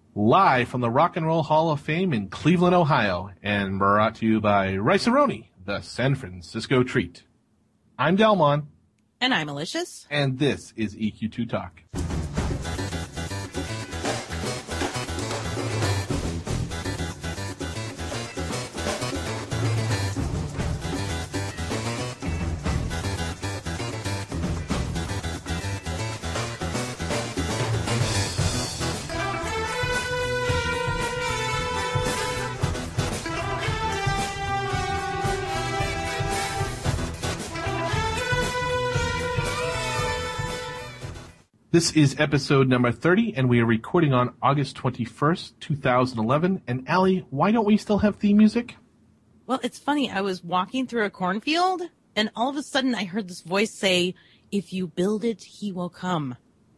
Live from the Rock and Roll Hall of Fame in Cleveland, Ohio, and brought to you by Rice-A-Roni, the San Francisco treat. I'm Delmon. And I'm Malicious. And this is EQ2 Talk. This is episode number 30, and we are recording on August 21st, 2011. And Allie, why don't we still have theme music? Well, it's funny. I was walking through a cornfield, and all of a sudden I heard this voice say, "If you build it, he will come."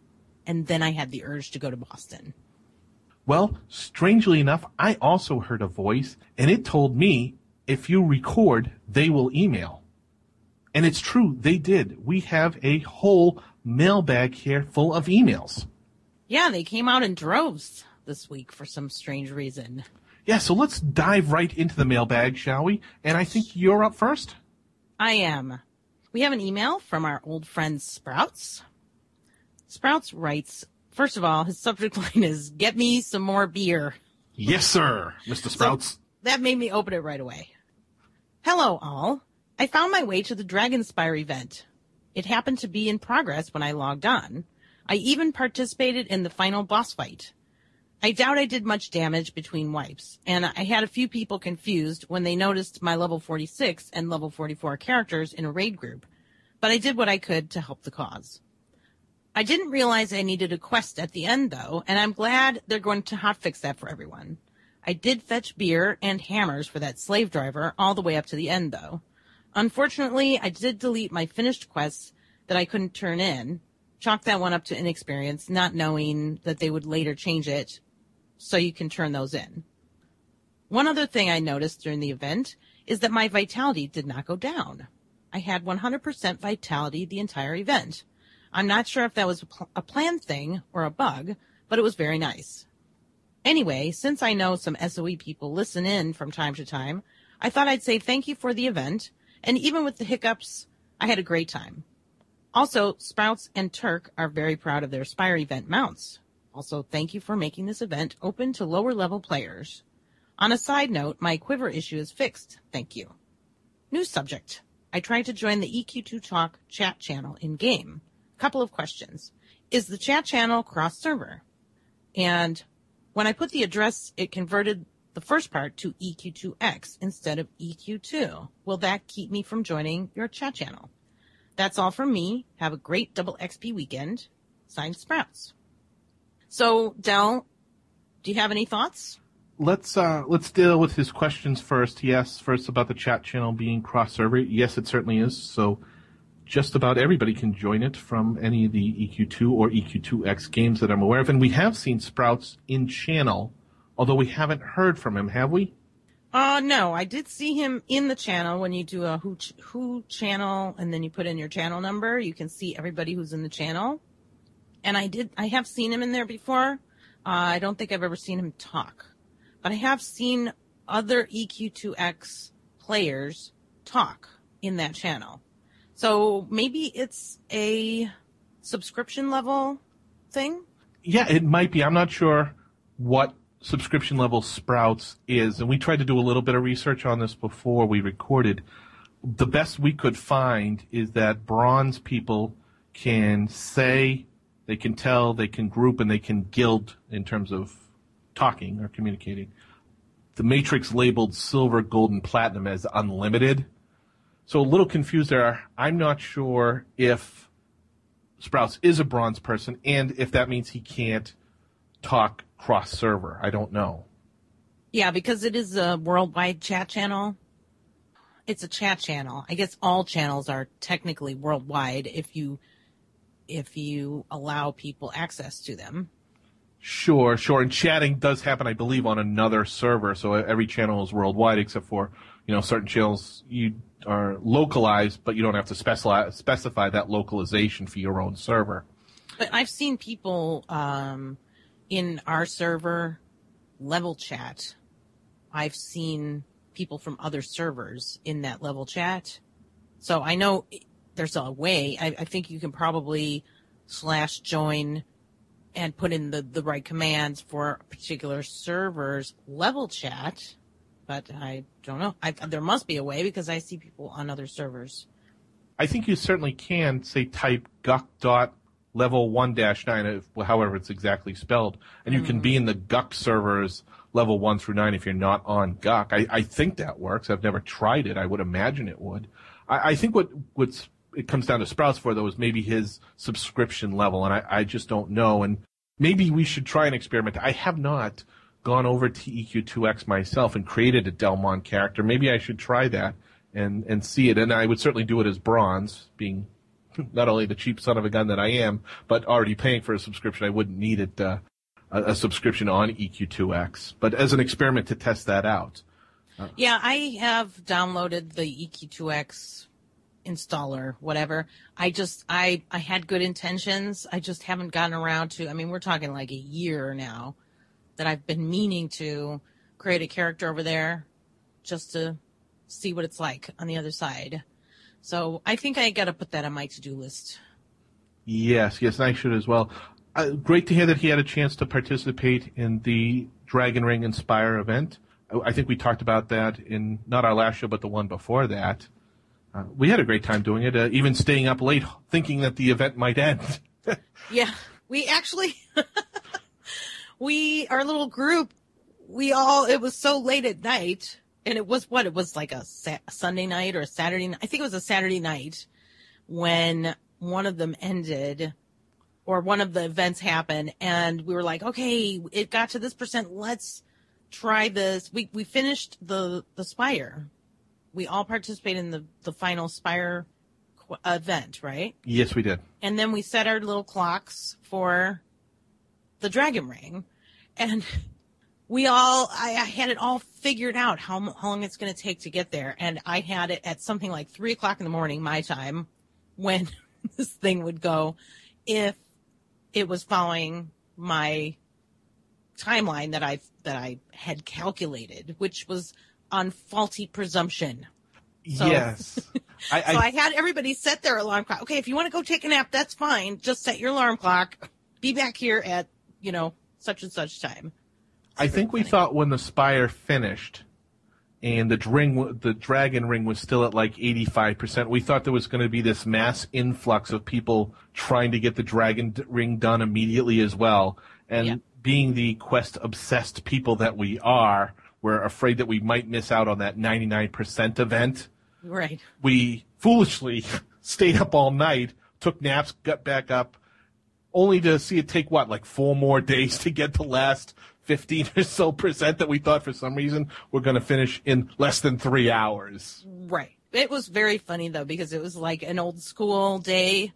And then I had the urge to go to Boston. Well, strangely enough, I also heard a voice, and it told me, if you record, they will email. And it's true, they did. We have a whole mailbag here full of emails. Yeah, they came out in droves this week for some strange reason. Yeah, so let's dive right into the mailbag, shall we? And I think you're up first. I am. We have an email from our old friend Sprouts. Sprouts writes, first of all, his subject line is, "Get me some more beer." Yes, sir, Mr. Sprouts. So that made me open it right away. Hello, all. I found my way to the Dragonspire event. It happened to be in progress when I logged on. I even participated in the final boss fight. I doubt I did much damage between wipes, and I had a few people confused when they noticed my level 46 and level 44 characters in a raid group, but I did what I could to help the cause. I didn't realize I needed a quest at the end, though, and I'm glad they're going to hotfix that for everyone. I did fetch beer and hammers for that slave driver all the way up to the end, though. Unfortunately, I did delete my finished quests that I couldn't turn in. Chalk that one up to inexperience, not knowing that they would later change it so you can turn those in. One other thing I noticed during the event is that my vitality did not go down. I had 100% vitality the entire event. I'm not sure if that was a planned thing or a bug, but it was very nice. Anyway, since I know some SOE people listen in from time to time, I thought I'd say thank you for the event. And even with the hiccups, I had a great time. Also, Sprouts and Turk are very proud of their Spire event mounts. Also, thank you for making this event open to lower-level players. On a side note, my quiver issue is fixed. Thank you. New subject. I tried to join the EQ2 Talk chat channel in-game. Couple of questions. Is the chat channel cross-server? And when I put the address, it converted the first part to EQ2X instead of EQ2. Will that keep me from joining your chat channel? That's all from me. Have a great double XP weekend. Signed, Sprouts. So, Del, do you have any thoughts? Let's deal with his questions first. He asks first about the chat channel being cross-server. Yes, it certainly is. So just about everybody can join it from any of the EQ2 or EQ2X games that I'm aware of. And we have seen Sprouts in channel, although we haven't heard from him, have we? No, I did see him in the channel. When you do a who channel and then you put in your channel number, you can see everybody who's in the channel. And I have seen him in there before. I don't think I've ever seen him talk, but I have seen other EQ2X players talk in that channel. So maybe it's a subscription level thing? Yeah, it might be. I'm not sure what subscription level Sprouts is, and we tried to do a little bit of research on this before we recorded. The best we could find is that bronze people can say, they can tell, they can group, and they can guild in terms of talking or communicating. The Matrix labeled silver, gold, and platinum as unlimited. So a little confused there. I'm not sure if Sprouts is a bronze person and if that means he can't talk cross-server. I don't know. Yeah, because it is a worldwide chat channel. It's a chat channel. I guess all channels are technically worldwide if you allow people access to them. Sure. And chatting does happen, I believe, on another server. So every channel is worldwide except for, certain channels you are localized, but you don't have to specify that localization for your own server. But I've seen people in our server level chat, I've seen people from other servers in that level chat. So I know there's a way. I think you can probably /join and put in the right commands for a particular server's level chat. But I don't know. There must be a way because I see people on other servers. I think you certainly can, say, type guck.level1-9, however it's exactly spelled, and you can be in the Guck servers level 1 through 9 if you're not on Guck. I think that works. I've never tried it. I would imagine it would. I think what it comes down to Sprouts for, though, is maybe his subscription level, and I just don't know. And maybe we should try an experiment. I have not gone over to EQ2X myself and created a Delmon character. Maybe I should try that and see it. And I would certainly do it as bronze, being not only the cheap son of a gun that I am, but already paying for a subscription. I wouldn't need it a subscription on EQ2X. But as an experiment to test that out. Yeah, I have downloaded the EQ2X installer, whatever. I had good intentions. I just haven't gotten around to, I mean, we're talking like a year now that I've been meaning to create a character over there just to see what it's like on the other side. So I think I got to put that on my to-do list. Yes, I should as well. Great to hear that he had a chance to participate in the Dragon Ring Inspire event. I think we talked about that in not our last show, but the one before that. We had a great time doing it, even staying up late thinking that the event might end. Yeah, we actually, our little group, it was so late at night, and it was like a Sunday night or a Saturday night. I think it was a Saturday night when one of them ended, or one of the events happened, and we were like, okay, it got to this %, let's try this. We finished the Spire. We all participated in the final Spire event, right? Yes, we did. And then we set our little clocks for the Dragon Ring, and I had it all figured out how long it's going to take to get there, and I had it at something like 3:00 in the morning, my time, when this thing would go, if it was following my timeline that I had calculated, which was on faulty presumption. So, yes. I had everybody set their alarm clock. Okay, if you want to go take a nap, that's fine. Just set your alarm clock. Be back here at, such and such time. I think we thought when the Spire finished and the Dragon Ring was still at like 85%, we thought there was going to be this mass influx of people trying to get the Dragon Ring done immediately as well. And being the quest-obsessed people that we are, we're afraid that we might miss out on that 99% event. Right. We foolishly stayed up all night, took naps, got back up, only to see it take, like 4 more days to get the last 15 or so % that we thought for some reason we're going to finish in less than 3 hours. Right. It was very funny, though, because it was like an old school day.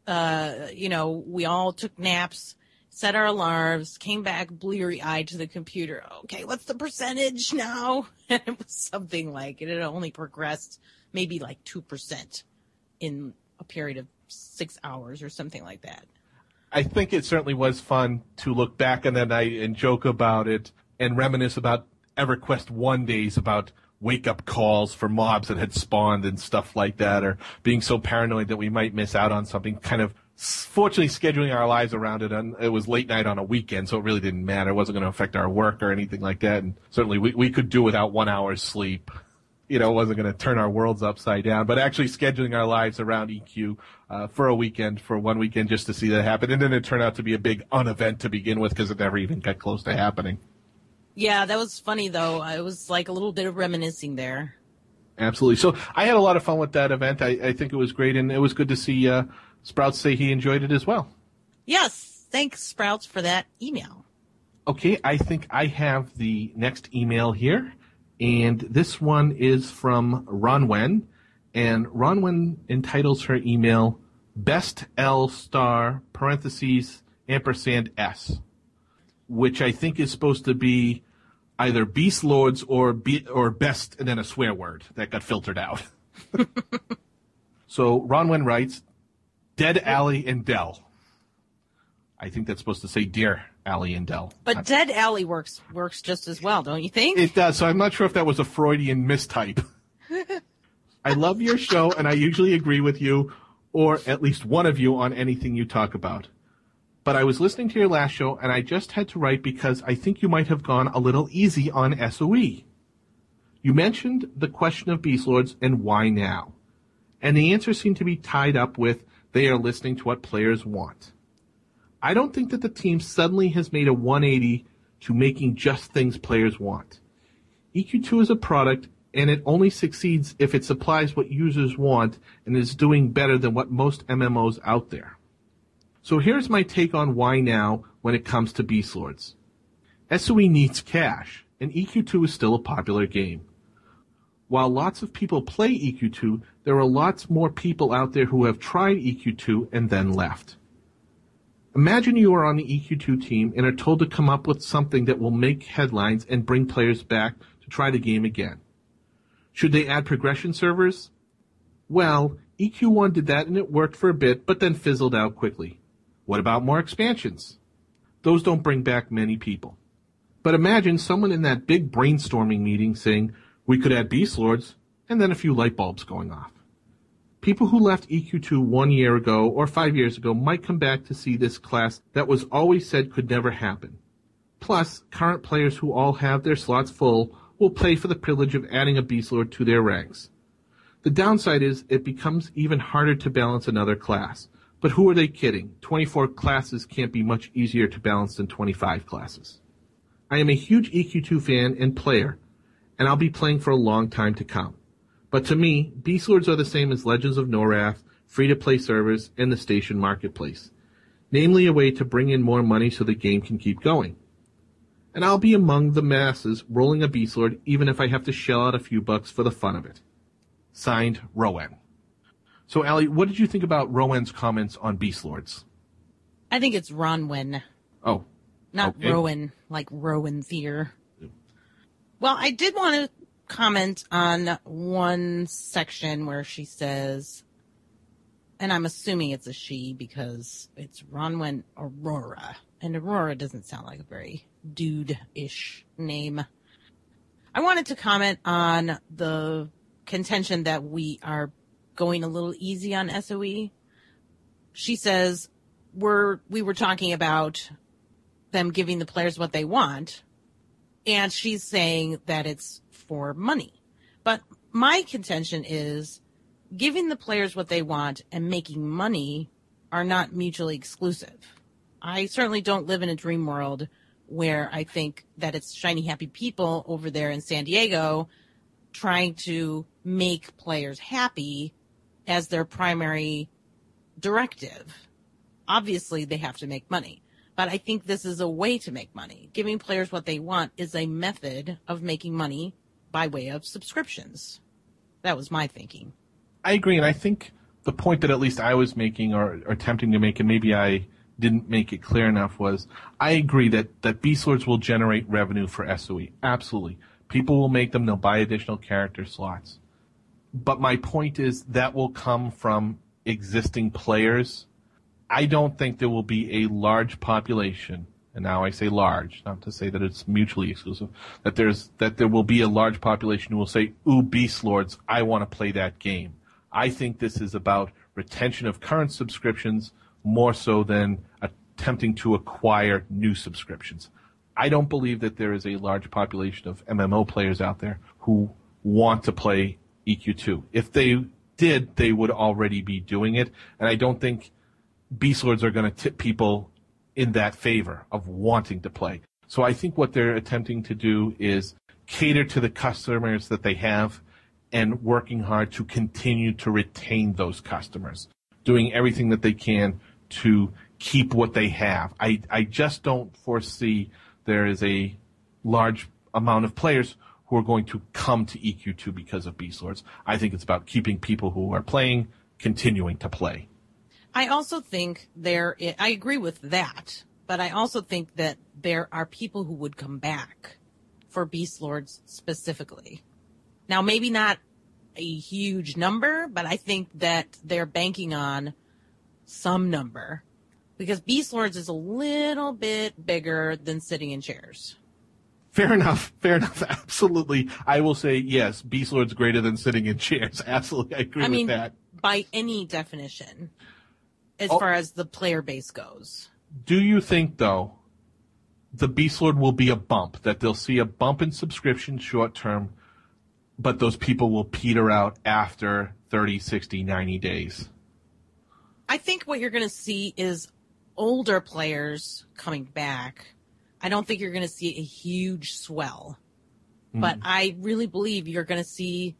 We all took naps, set our alarms, came back bleary-eyed to the computer. Okay, what's the percentage now? And it was something like it had only progressed maybe like 2% in a period of 6 hours or something like that. I think it certainly was fun to look back on that night and joke about it and reminisce about EverQuest 1 days, about wake-up calls for mobs that had spawned and stuff like that, or being so paranoid that we might miss out on something, kind of fortunately scheduling our lives around it. And it was late night on a weekend, so it really didn't matter. It wasn't going to affect our work or anything like that. And certainly we could do without 1 hour's sleep. It wasn't going to turn our worlds upside down. But actually scheduling our lives around EQ for a weekend, for 1 weekend, just to see that happen. And then it turned out to be a big unevent to begin with because it never even got close to happening. Yeah, that was funny, though. It was like a little bit of reminiscing there. Absolutely. So I had a lot of fun with that event. I think it was great, and it was good to see Sprouts say he enjoyed it as well. Yes. Thanks, Sprouts, for that email. Okay, I think I have the next email here, and this one is from Ronwen, and Ronwen entitles her email Best L star parentheses ampersand S, which I think is supposed to be either Beast Lords or best and then a swear word that got filtered out. So Ronwen writes, Dead Alley and Dell. I think that's supposed to say dear Allie and Dell. But Dead Alley works just as well, don't you think? It does. So I'm not sure if that was a Freudian mistype. I love your show, and I usually agree with you, or at least one of you, on anything you talk about. But I was listening to your last show, and I just had to write because I think you might have gone a little easy on SOE. You mentioned the question of Beast Lords and why now. And the answer seemed to be tied up with they are listening to what players want. I don't think that the team suddenly has made a 180 to making just things players want. EQ2 is a product, and it only succeeds if it supplies what users want and is doing better than what most MMOs out there. So here's my take on why now when it comes to Beast Lords. SOE needs cash, and EQ2 is still a popular game. While lots of people play EQ2, there are lots more people out there who have tried EQ2 and then left. Imagine you are on the EQ2 team and are told to come up with something that will make headlines and bring players back to try the game again. Should they add progression servers? Well, EQ1 did that and it worked for a bit, but then fizzled out quickly. What about more expansions? Those don't bring back many people. But imagine someone in that big brainstorming meeting saying, we could add Beast Lords, and then a few light bulbs going off. People who left EQ2 1 year ago or 5 years ago might come back to see this class that was always said could never happen. Plus, current players who all have their slots full will play for the privilege of adding a Beast Lord to their ranks. The downside is it becomes even harder to balance another class. But who are they kidding? 24 classes can't be much easier to balance than 25 classes. I am a huge EQ2 fan and player, and I'll be playing for a long time to come. But to me, Beast Lords are the same as Legends of Norath, free-to-play servers, and the Station Marketplace. Namely, a way to bring in more money so the game can keep going. And I'll be among the masses rolling a Beast Lord even if I have to shell out a few bucks for the fun of it. Signed, Rowan. So, Allie, what did you think about Rowan's comments on Beast Lords? I think it's Ronwin. Oh. Not okay. Rowan, like Rowan's ear. Well, I did want to comment on one section where she says, and I'm assuming it's a she because it's Ronwin Aurora, and Aurora doesn't sound like a very dude-ish name. I wanted to comment on the contention that we are going a little easy on SOE. She says we were talking about them giving the players what they want, and she's saying that it's for money. But my contention is giving the players what they want and making money are not mutually exclusive. I certainly don't live in a dream world where I think that it's shiny, happy people over there in San Diego trying to make players happy as their primary directive. Obviously, they have to make money. But I think this is a way to make money. Giving players what they want is a method of making money by way of subscriptions. That was my thinking. I agree, and I think the point that at least I was making or attempting to make, and maybe I didn't make it clear enough, was I agree that Beast Lords will generate revenue for SOE. Absolutely. People will make them. They'll buy additional character slots. But my point is that will come from existing players. I don't think there will be a large population, and now I say large, not to say that it's mutually exclusive, that there will be a large population who will say, ooh, Beast Lords, I want to play that game. I think this is about retention of current subscriptions more so than attempting to acquire new subscriptions. I don't believe that there is a large population of MMO players out there who want to play EQ2. If they did, they would already be doing it, and I don't think Beast Lords are going to tip people in that favor of wanting to play. So I think what they're attempting to do is cater to the customers that they have and working hard to continue to retain those customers, doing everything that they can to keep what they have. I just don't foresee there is a large amount of players who are going to come to EQ2 because of Beast Lords. I think it's about keeping people who are playing continuing to play. I also think I agree with that, but I also think that there are people who would come back for Beast Lords specifically. Now, maybe not a huge number, but I think that they're banking on some number Because Beast Lords is a little bit bigger than sitting in chairs. Fair enough. Absolutely. I will say, yes, Beast Lord's greater than sitting in chairs. Absolutely. I agree with that. By any definition, as far as the player base goes. Do you think, though, the Beast Lord will be a bump, that they'll see a bump in subscription short term, but those people will peter out after 30, 60, 90 days? I think what you're going to see is older players coming back. I don't think you're going to see a huge swell, but I really believe you're going to see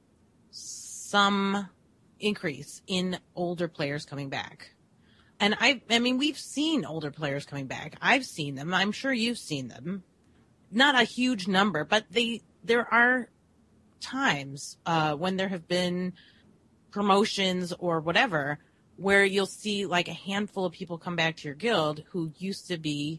some increase in older players coming back. And I mean, we've seen older players coming back. I've seen them. I'm sure you've seen them. Not a huge number, but there are times when there have been promotions or whatever where you'll see like a handful of people come back to your guild who used to be,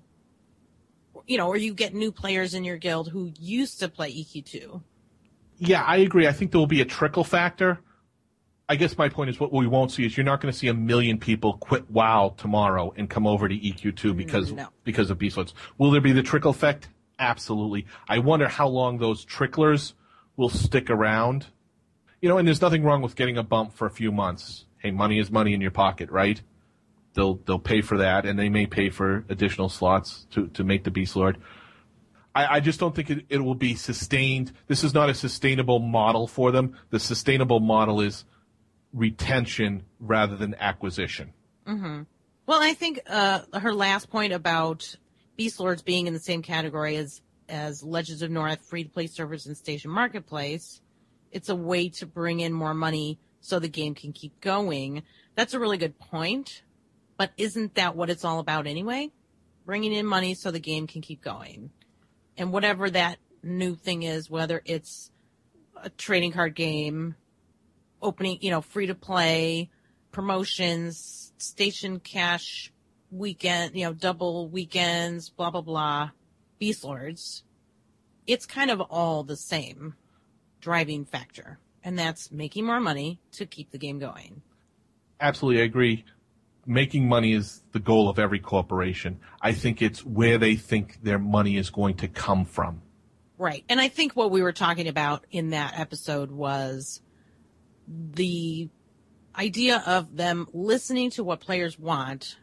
or you get new players in your guild who used to play EQ2. Yeah, I agree. I think there will be a trickle factor. I guess my point is what we won't see is you're not going to see 1 million people quit WoW tomorrow and come over to EQ2 because of Beast Lords. Will there be the trickle effect? Absolutely. I wonder how long those tricklers will stick around. And there's nothing wrong with getting a bump for a few months. Hey, money is money in your pocket, right? They'll pay for that, and they may pay for additional slots to make the Beast Lord. I just don't think it will be sustained. This is not a sustainable model for them. The sustainable model is retention rather than acquisition. Mm-hmm. Well, I think her last point about Beast Lords being in the same category as Legends of North, free-to-play servers, and Station Marketplace, it's a way to bring in more money so the game can keep going. That's a really good point, but isn't that what it's all about anyway? Bringing in money so the game can keep going. And whatever that new thing is, whether it's a trading card game, opening, free-to-play, promotions, station cash, weekend, double weekends, blah, blah, blah, Beast Lords, it's kind of all the same driving factor. And that's making more money to keep the game going. Absolutely, I agree. Making money is the goal of every corporation. I think it's where they think their money is going to come from. Right. And I think what we were talking about in that episode was the idea of them listening to what players want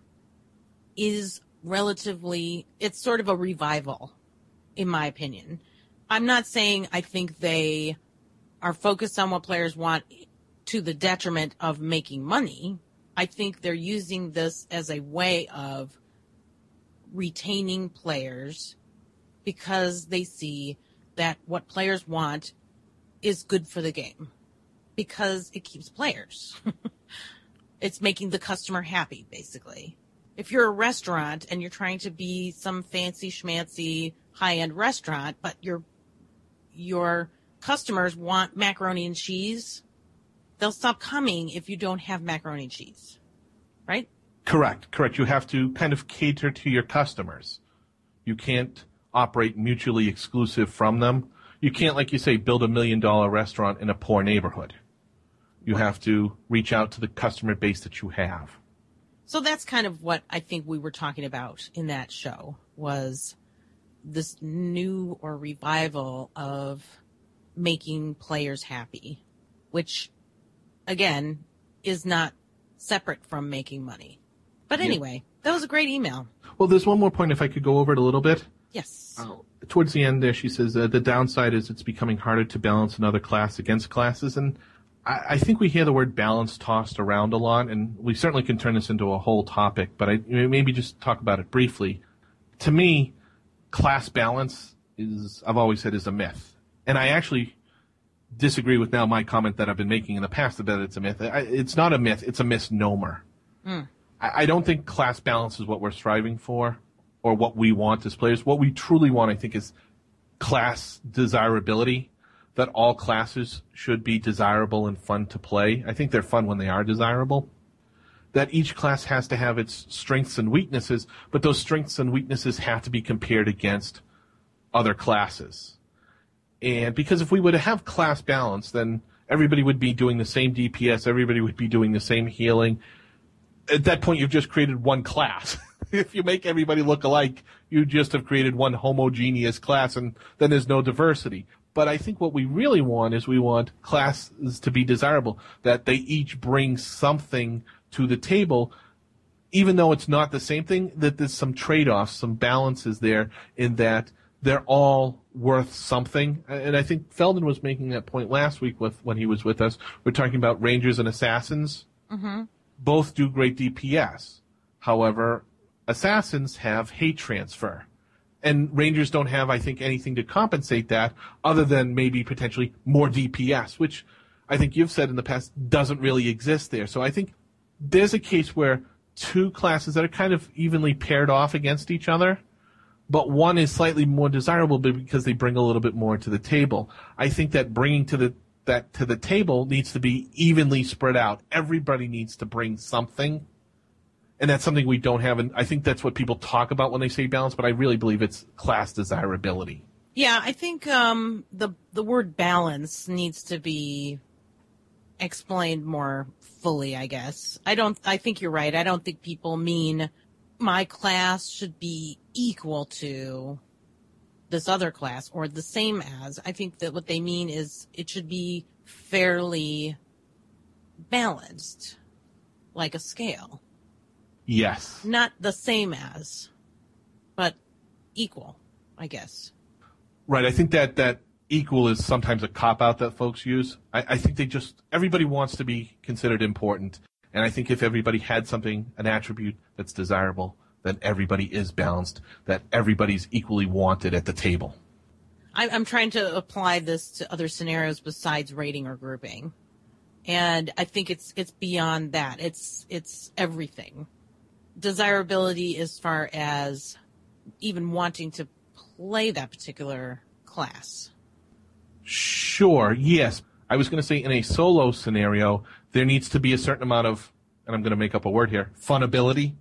is it's sort of a revival, in my opinion. I'm not saying I think they are focused on what players want to the detriment of making money. I think they're using this as a way of retaining players because they see that what players want is good for the game because it keeps players. It's making the customer happy, basically. If you're a restaurant and you're trying to be some fancy schmancy high-end restaurant, but your customers want macaroni and cheese, they'll stop coming if you don't have macaroni and cheese, right? Correct. You have to kind of cater to your customers. You can't operate mutually exclusive from them. You can't, like you say, build $1 million restaurant in a poor neighborhood. You have to reach out to the customer base that you have. So that's kind of what I think we were talking about in that show, was this new or revival of making players happy, which, again, is not separate from making money. But anyway, That was a great email. Well, there's one more point if I could go over it a little bit. Yes. Towards the end there, she says, the downside is it's becoming harder to balance another class against classes. And I think we hear the word balance tossed around a lot, and we certainly can turn this into a whole topic, but maybe just talk about it briefly. To me, class balance I've always said, is a myth. And I actually disagree with now my comment that I've been making in the past that it's a myth. It's not a myth, it's a misnomer. I don't think class balance is what we're striving for or what we want as players. What we truly want, I think, is class desirability, that all classes should be desirable and fun to play. I think they're fun when they are desirable. That each class has to have its strengths and weaknesses, but those strengths and weaknesses have to be compared against other classes. And because if we were to have class balance, then everybody would be doing the same DPS, everybody would be doing the same healing. At that point, you've just created one class. If you make everybody look alike, you just have created one homogeneous class, and then there's no diversity. But I think what we really want is we want classes to be desirable, that they each bring something to the table, even though it's not the same thing, that there's some trade-offs, some balances there in that they're all worth something. And I think Feldon was making that point last week when he was with us. We're talking about Rangers and Assassins. Mm-hmm. Both do great DPS. However, Assassins have hate transfer. And Rangers don't have, I think, anything to compensate that other than maybe potentially more DPS, which I think you've said in the past doesn't really exist there. So I think there's a case where two classes that are kind of evenly paired off against each other, but one is slightly more desirable because they bring a little bit more to the table. I think that bringing that to the table needs to be evenly spread out. Everybody needs to bring something. And that's something we don't have, and I think that's what people talk about when they say balance, but I really believe it's class desirability. Yeah, I think the word balance needs to be explained more fully, I guess. I think you're right. I don't think people mean my class should be equal to this other class or the same as. I think that what they mean is it should be fairly balanced, like a scale. Yes. Not the same as, but equal, I guess. Right. I think that equal is sometimes a cop-out that folks use. I think everybody wants to be considered important. And I think if everybody had something, an attribute that's desirable, then everybody is balanced, that everybody's equally wanted at the table. I'm trying to apply this to other scenarios besides rating or grouping. And I think it's beyond that. It's everything. Desirability as far as even wanting to play that particular class. Sure, yes. I was going to say in a solo scenario, there needs to be a certain amount of, and I'm going to make up a word here, funability.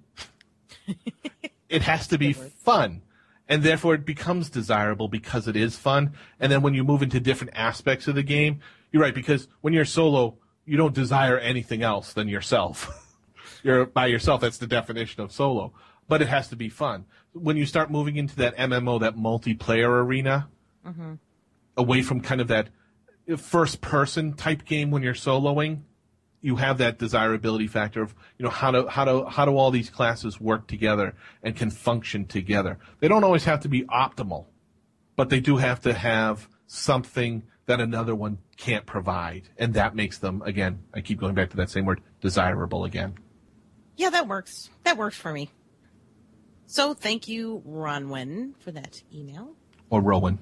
It has to be fun. And therefore it becomes desirable because it is fun. And then when you move into different aspects of the game, you're right, because when you're solo, you don't desire anything else than yourself. You're by yourself. That's the definition of solo. But it has to be fun. When you start moving into that MMO, that multiplayer arena, away from kind of that first-person type game when you're soloing, you have that desirability factor of, how do all these classes work together and can function together. They don't always have to be optimal, but they do have to have something that another one can't provide, and that makes them, again, I keep going back to that same word, desirable again. Yeah, that works. That works for me. So thank you, Ronwin, for that email. Or Rowan.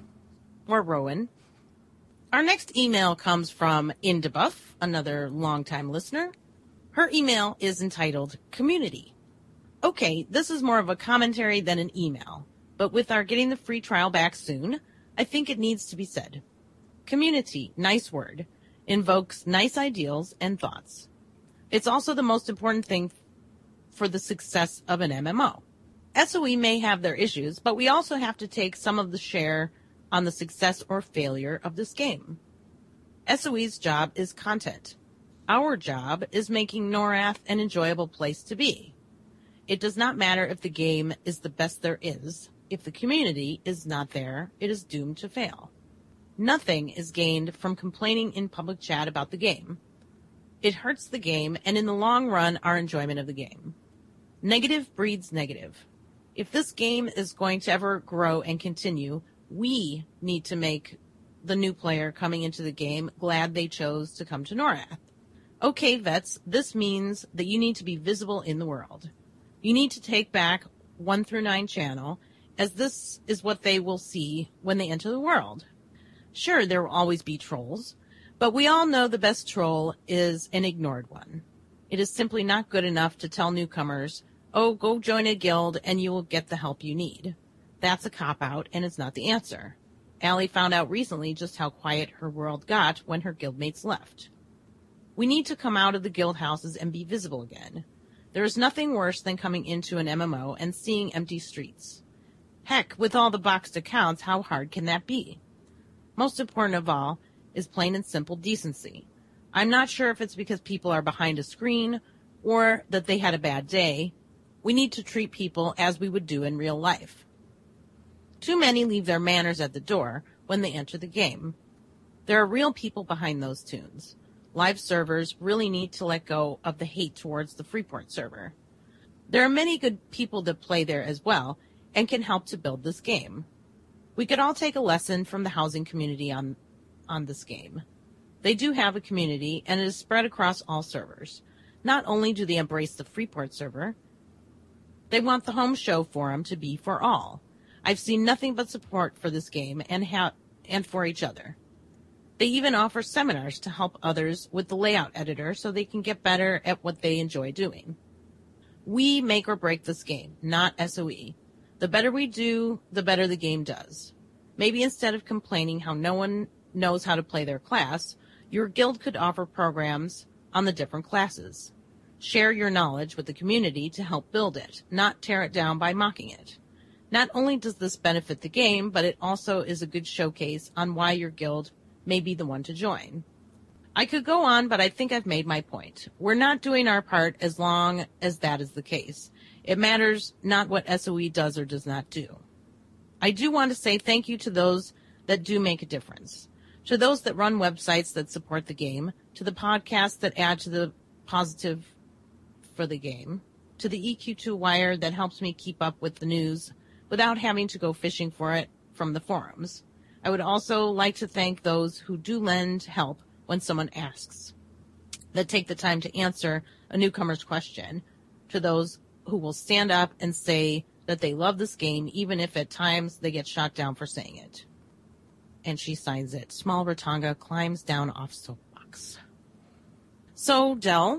Our next email comes from Indabuff, another longtime listener. Her email is entitled Community. Okay, this is more of a commentary than an email, but with our getting the free trial back soon, I think it needs to be said. Community, nice word, invokes nice ideals and thoughts. It's also the most important thing for the success of an MMO. SOE may have their issues, but we also have to take some of the share on the success or failure of this game. SOE's job is content. Our job is making Norath an enjoyable place to be. It does not matter if the game is the best there is. If the community is not there, it is doomed to fail. Nothing is gained from complaining in public chat about the game. It hurts the game and in the long run our enjoyment of the game. Negative breeds negative. If this game is going to ever grow and continue, we need to make the new player coming into the game glad they chose to come to Norath. Okay, vets, this means that you need to be visible in the world. You need to take back 1 through 9 channel, as this is what they will see when they enter the world. Sure, there will always be trolls, but we all know the best troll is an ignored one. It is simply not good enough to tell newcomers, oh, go join a guild and you will get the help you need. That's a cop-out, and it's not the answer. Allie found out recently just how quiet her world got when her guildmates left. We need to come out of the guild houses and be visible again. There is nothing worse than coming into an MMO and seeing empty streets. Heck, with all the boxed accounts, how hard can that be? Most important of all is plain and simple decency. I'm not sure if it's because people are behind a screen, or that they had a bad day, We need to treat people as we would do in real life. Too many leave their manners at the door when they enter the game. There are real people behind those tunes. Live servers really need to let go of the hate towards the Freeport server. There are many good people that play there as well and can help to build this game. We could all take a lesson from the housing community on this game. They do have a community, and it is spread across all servers. Not only do they embrace the Freeport server, they want the home show forum to be for all. I've seen nothing but support for this game and for each other. They even offer seminars to help others with the layout editor so they can get better at what they enjoy doing. We make or break this game, not SOE. The better we do, the better the game does. Maybe instead of complaining how no one knows how to play their class, your guild could offer programs on the different classes. Share your knowledge with the community to help build it, not tear it down by mocking it. Not only does this benefit the game, but it also is a good showcase on why your guild may be the one to join. I could go on, but I think I've made my point. We're not doing our part as long as that is the case. It matters not what SOE does or does not do. I do want to say thank you to those that do make a difference, to those that run websites that support the game, to the podcasts that add to the positive for the game, to the EQ2 wire that helps me keep up with the news without having to go fishing for it from the forums. I would also like to thank those who do lend help when someone asks, that take the time to answer a newcomer's question, to those who will stand up and say that they love this game, even if at times they get shot down for saying it. And she signs it. Small Rotanga climbs down off soapbox. So, Del,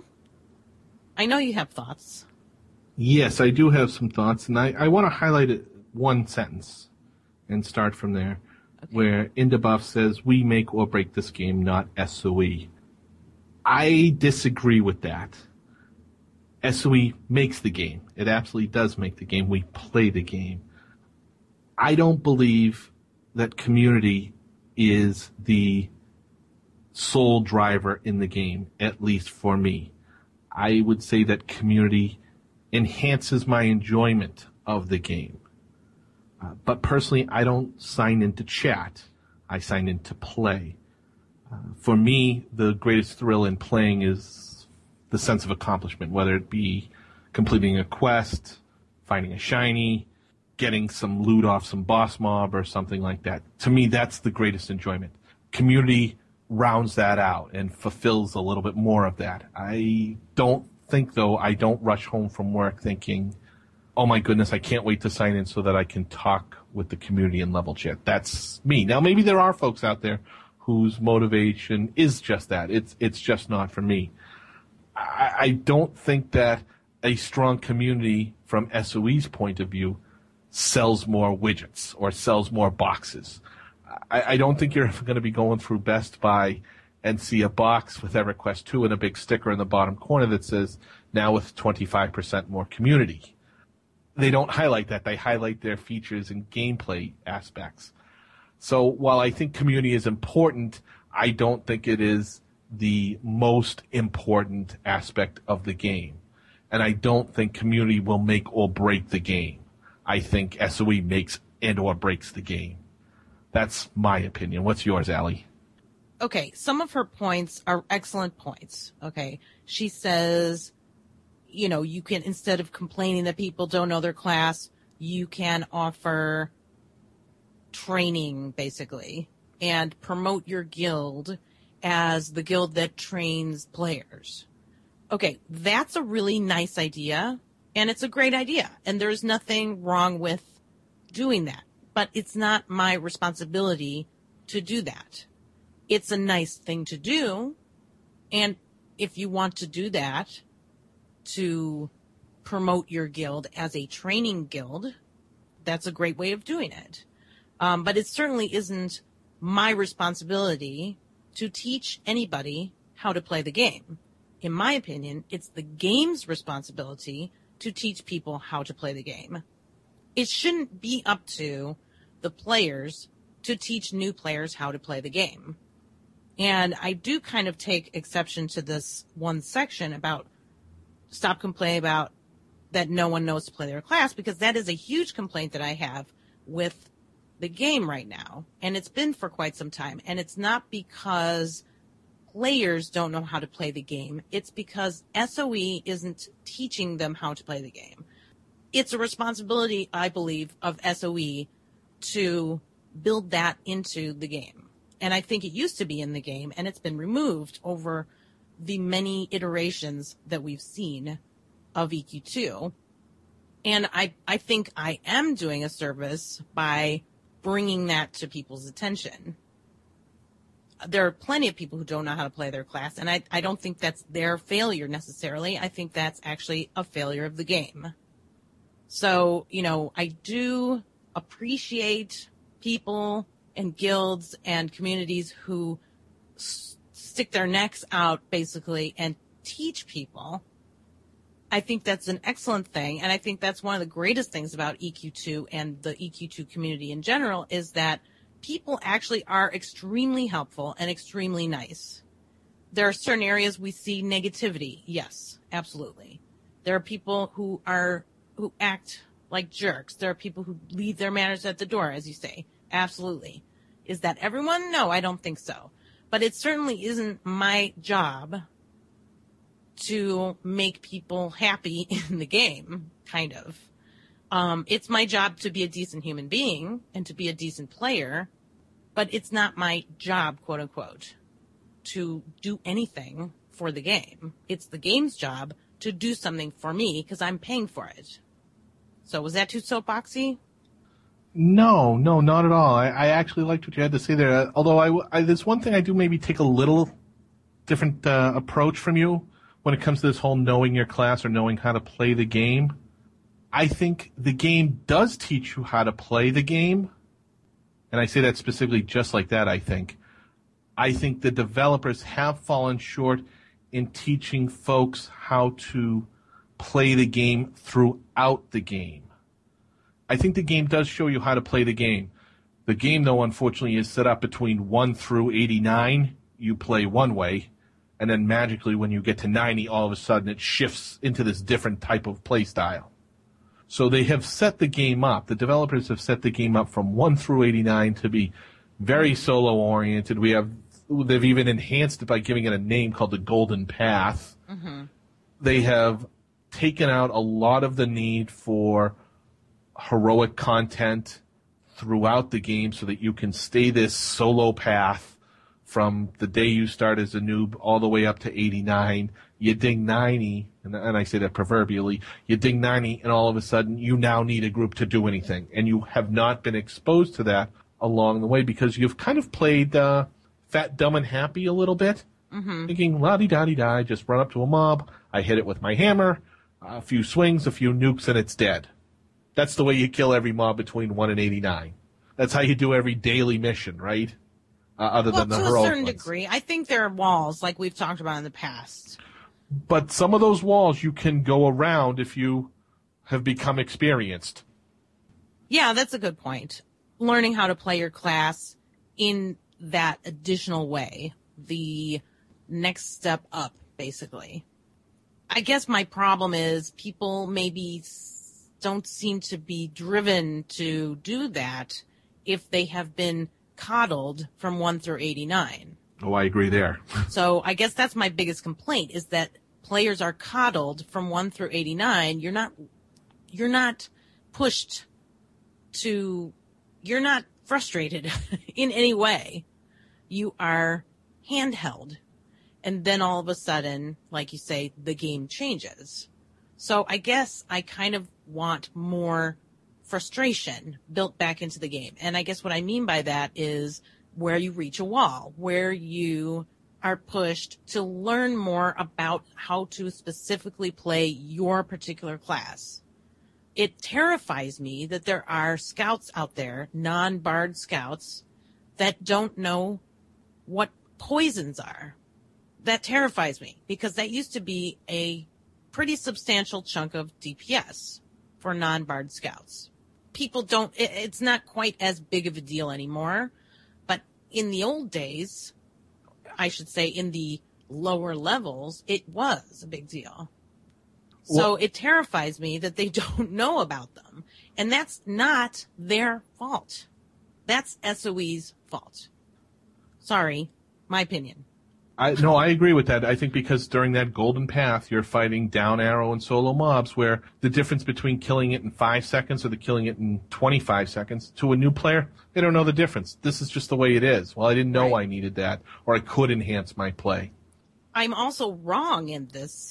I know you have thoughts. Yes, I do have some thoughts, and I want to highlight one sentence and start from there, okay, where Indabuff says, "We make or break this game, not SOE." I disagree with that. SOE makes the game. It absolutely does make the game. We play the game. I don't believe that community is the sole driver in the game, at least for me. I would say that community enhances my enjoyment of the game. But personally, I don't sign into chat. I sign into play. For me, the greatest thrill in playing is the sense of accomplishment, whether it be completing a quest, finding a shiny, getting some loot off some boss mob or something like that. To me, that's the greatest enjoyment. Community rounds that out and fulfills a little bit more of that. I don't rush home from work thinking, oh my goodness, I can't wait to sign in so that I can talk with the community in level chat. That's me. Now, maybe there are folks out there whose motivation is just that. It's just not for me. I don't think that a strong community from SOE's point of view sells more widgets or sells more boxes. I don't think you're ever going to be going through Best Buy and see a box with EverQuest 2 and a big sticker in the bottom corner that says, now with 25% more community. They don't highlight that. They highlight their features and gameplay aspects. So while I think community is important, I don't think it is the most important aspect of the game. And I don't think community will make or break the game. I think SOE makes and or breaks the game. That's my opinion. What's yours, Allie? Okay, some of her points are excellent points. Okay, she says, you can, instead of complaining that people don't know their class, you can offer training, basically, and promote your guild as the guild that trains players. Okay, that's a really nice idea, and it's a great idea, and there's nothing wrong with doing that. But it's not my responsibility to do that. It's a nice thing to do, and if you want to do that to promote your guild as a training guild, that's a great way of doing it. But it certainly isn't my responsibility to teach anybody how to play the game. In my opinion, it's the game's responsibility to teach people how to play the game. It shouldn't be up to the players to teach new players how to play the game. And I do kind of take exception to this one section about stop complaining about that no one knows to play their class, because that is a huge complaint that I have with the game right now. And it's been for quite some time. And it's not because players don't know how to play the game. It's because SOE isn't teaching them how to play the game. It's a responsibility, I believe, of SOE to build that into the game. And I think it used to be in the game, and it's been removed over the many iterations that we've seen of EQ2. And I think I am doing a service by bringing that to people's attention. There are plenty of people who don't know how to play their class, and I don't think that's their failure necessarily. I think that's actually a failure of the game. So, I do appreciate people and guilds and communities who stick their necks out, basically, and teach people. I think that's an excellent thing, and I think that's one of the greatest things about EQ2 and the EQ2 community in general, is that people actually are extremely helpful and extremely nice. There are certain areas we see negativity. Yes, absolutely. There are people who act like jerks. There are people who leave their manners at the door, as you say. Absolutely. Is that everyone? No, I don't think so. But it certainly isn't my job to make people happy in the game, kind of. It's my job to be a decent human being and to be a decent player, but it's not my job, quote unquote, to do anything for the game. It's the game's job to do something for me because I'm paying for it. So was that too soapboxy? No, not at all. I actually liked what you had to say there. Although there's one thing I do maybe take a little different approach from you when it comes to this whole knowing your class or knowing how to play the game. I think the game does teach you how to play the game. And I say that specifically just like that, I think. I think the developers have fallen short in teaching folks how to play the game throughout the game. I think the game does show you how to play the game. The game, though, unfortunately, is set up between 1 through 89. You play one way, and then magically when you get to 90, all of a sudden it shifts into this different type of play style. So they have set the game up. The developers have set the game up from 1 through 89 to be very solo-oriented. They've even enhanced it by giving it a name called the Golden Path. Mm-hmm. They have taken out a lot of the need for heroic content throughout the game so that you can stay this solo path from the day you start as a noob all the way up to 89. You ding 90, and I say that proverbially, you ding 90, and all of a sudden you now need a group to do anything. And you have not been exposed to that along the way because you've kind of played fat, dumb, and happy a little bit, thinking la-di-da-di-da, just run up to a mob, I hit it with my hammer, a few swings, a few nukes, and it's dead. That's the way you kill every mob between 1 and 89. That's how you do every daily mission, right? Other than the heroic to a certain ones. degree. I think there are walls, like we've talked about in the past. But some of those walls you can go around if you have become experienced. Yeah, that's a good point. Learning how to play your class in that additional way. The next step up, basically. I guess my problem is people maybe don't seem to be driven to do that if they have been coddled from 1 through 89. Oh, I agree there. So I guess that's my biggest complaint, is that players are coddled from 1 through 89. You're not pushed to, you're not frustrated in any way. You are handheld. And then all of a sudden, like you say, the game changes. So I guess I kind of want more frustration built back into the game. And I guess what I mean by that is where you reach a wall, where you are pushed to learn more about how to specifically play your particular class. It terrifies me that there are scouts out there, non-bard scouts, that don't know what poisons are. That terrifies me because that used to be a pretty substantial chunk of DPS for non-bard scouts. People don't, it's not quite as big of a deal anymore, but in the old days, I should say in the lower levels, it was a big deal. So it terrifies me that they don't know about them. And that's not their fault. That's SOE's fault. Sorry, my opinion. I agree with that. I think because during that golden path, you're fighting down arrow and solo mobs where the difference between killing it in 5 seconds or the killing it in 25 seconds to a new player, they don't know the difference. This is just the way it is. Well, I didn't know I needed that or I could enhance my play. I'm also wrong in this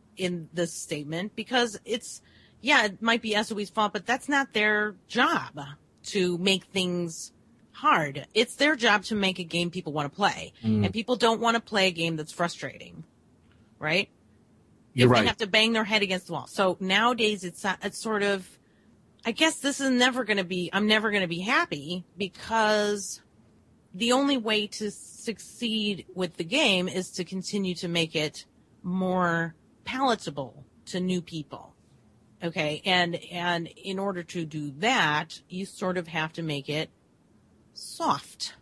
statement because it might be SOE's fault, but that's not their job to make things hard. It's their job to make a game people want to play. And people don't want to play a game that's frustrating. Right? You're right. They have to bang their head against the wall. So nowadays it's sort of, I guess this is I'm never going to be happy because the only way to succeed with the game is to continue to make it more palatable to new people. Okay. And in order to do that, you sort of have to make it soft,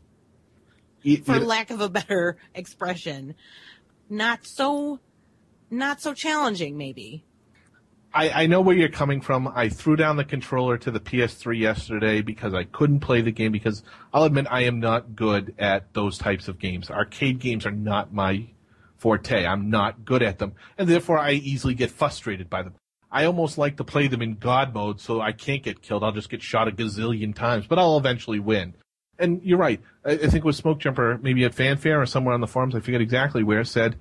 for lack of a better expression. Not so challenging, maybe. I know where you're coming from. I threw down the controller to the PS3 yesterday because I couldn't play the game because I'll admit I am not good at those types of games. Arcade games are not my forte. I'm not good at them, and therefore I easily get frustrated by them. I almost like to play them in God mode so I can't get killed. I'll just get shot a gazillion times, but I'll eventually win. And you're right. I think it was Smoke Jumper, maybe at Fanfare or somewhere on the forums, I forget exactly where, said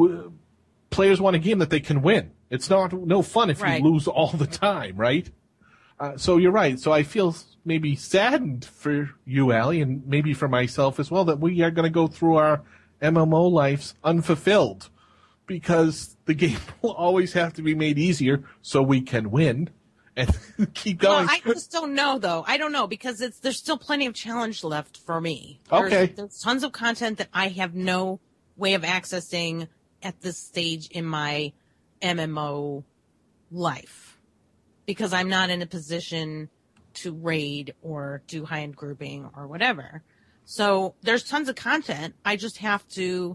players want a game that they can win. It's no fun if you lose all the time, right? So you're right. So I feel maybe saddened for you, Allie, and maybe for myself as well, that we are going to go through our MMO lives unfulfilled because the game will always have to be made easier so we can win. And keep going. Well, I just don't know, though. I don't know because there's still plenty of challenge left for me. There's tons of content that I have no way of accessing at this stage in my MMO life because I'm not in a position to raid or do high-end grouping or whatever. So there's tons of content. I have to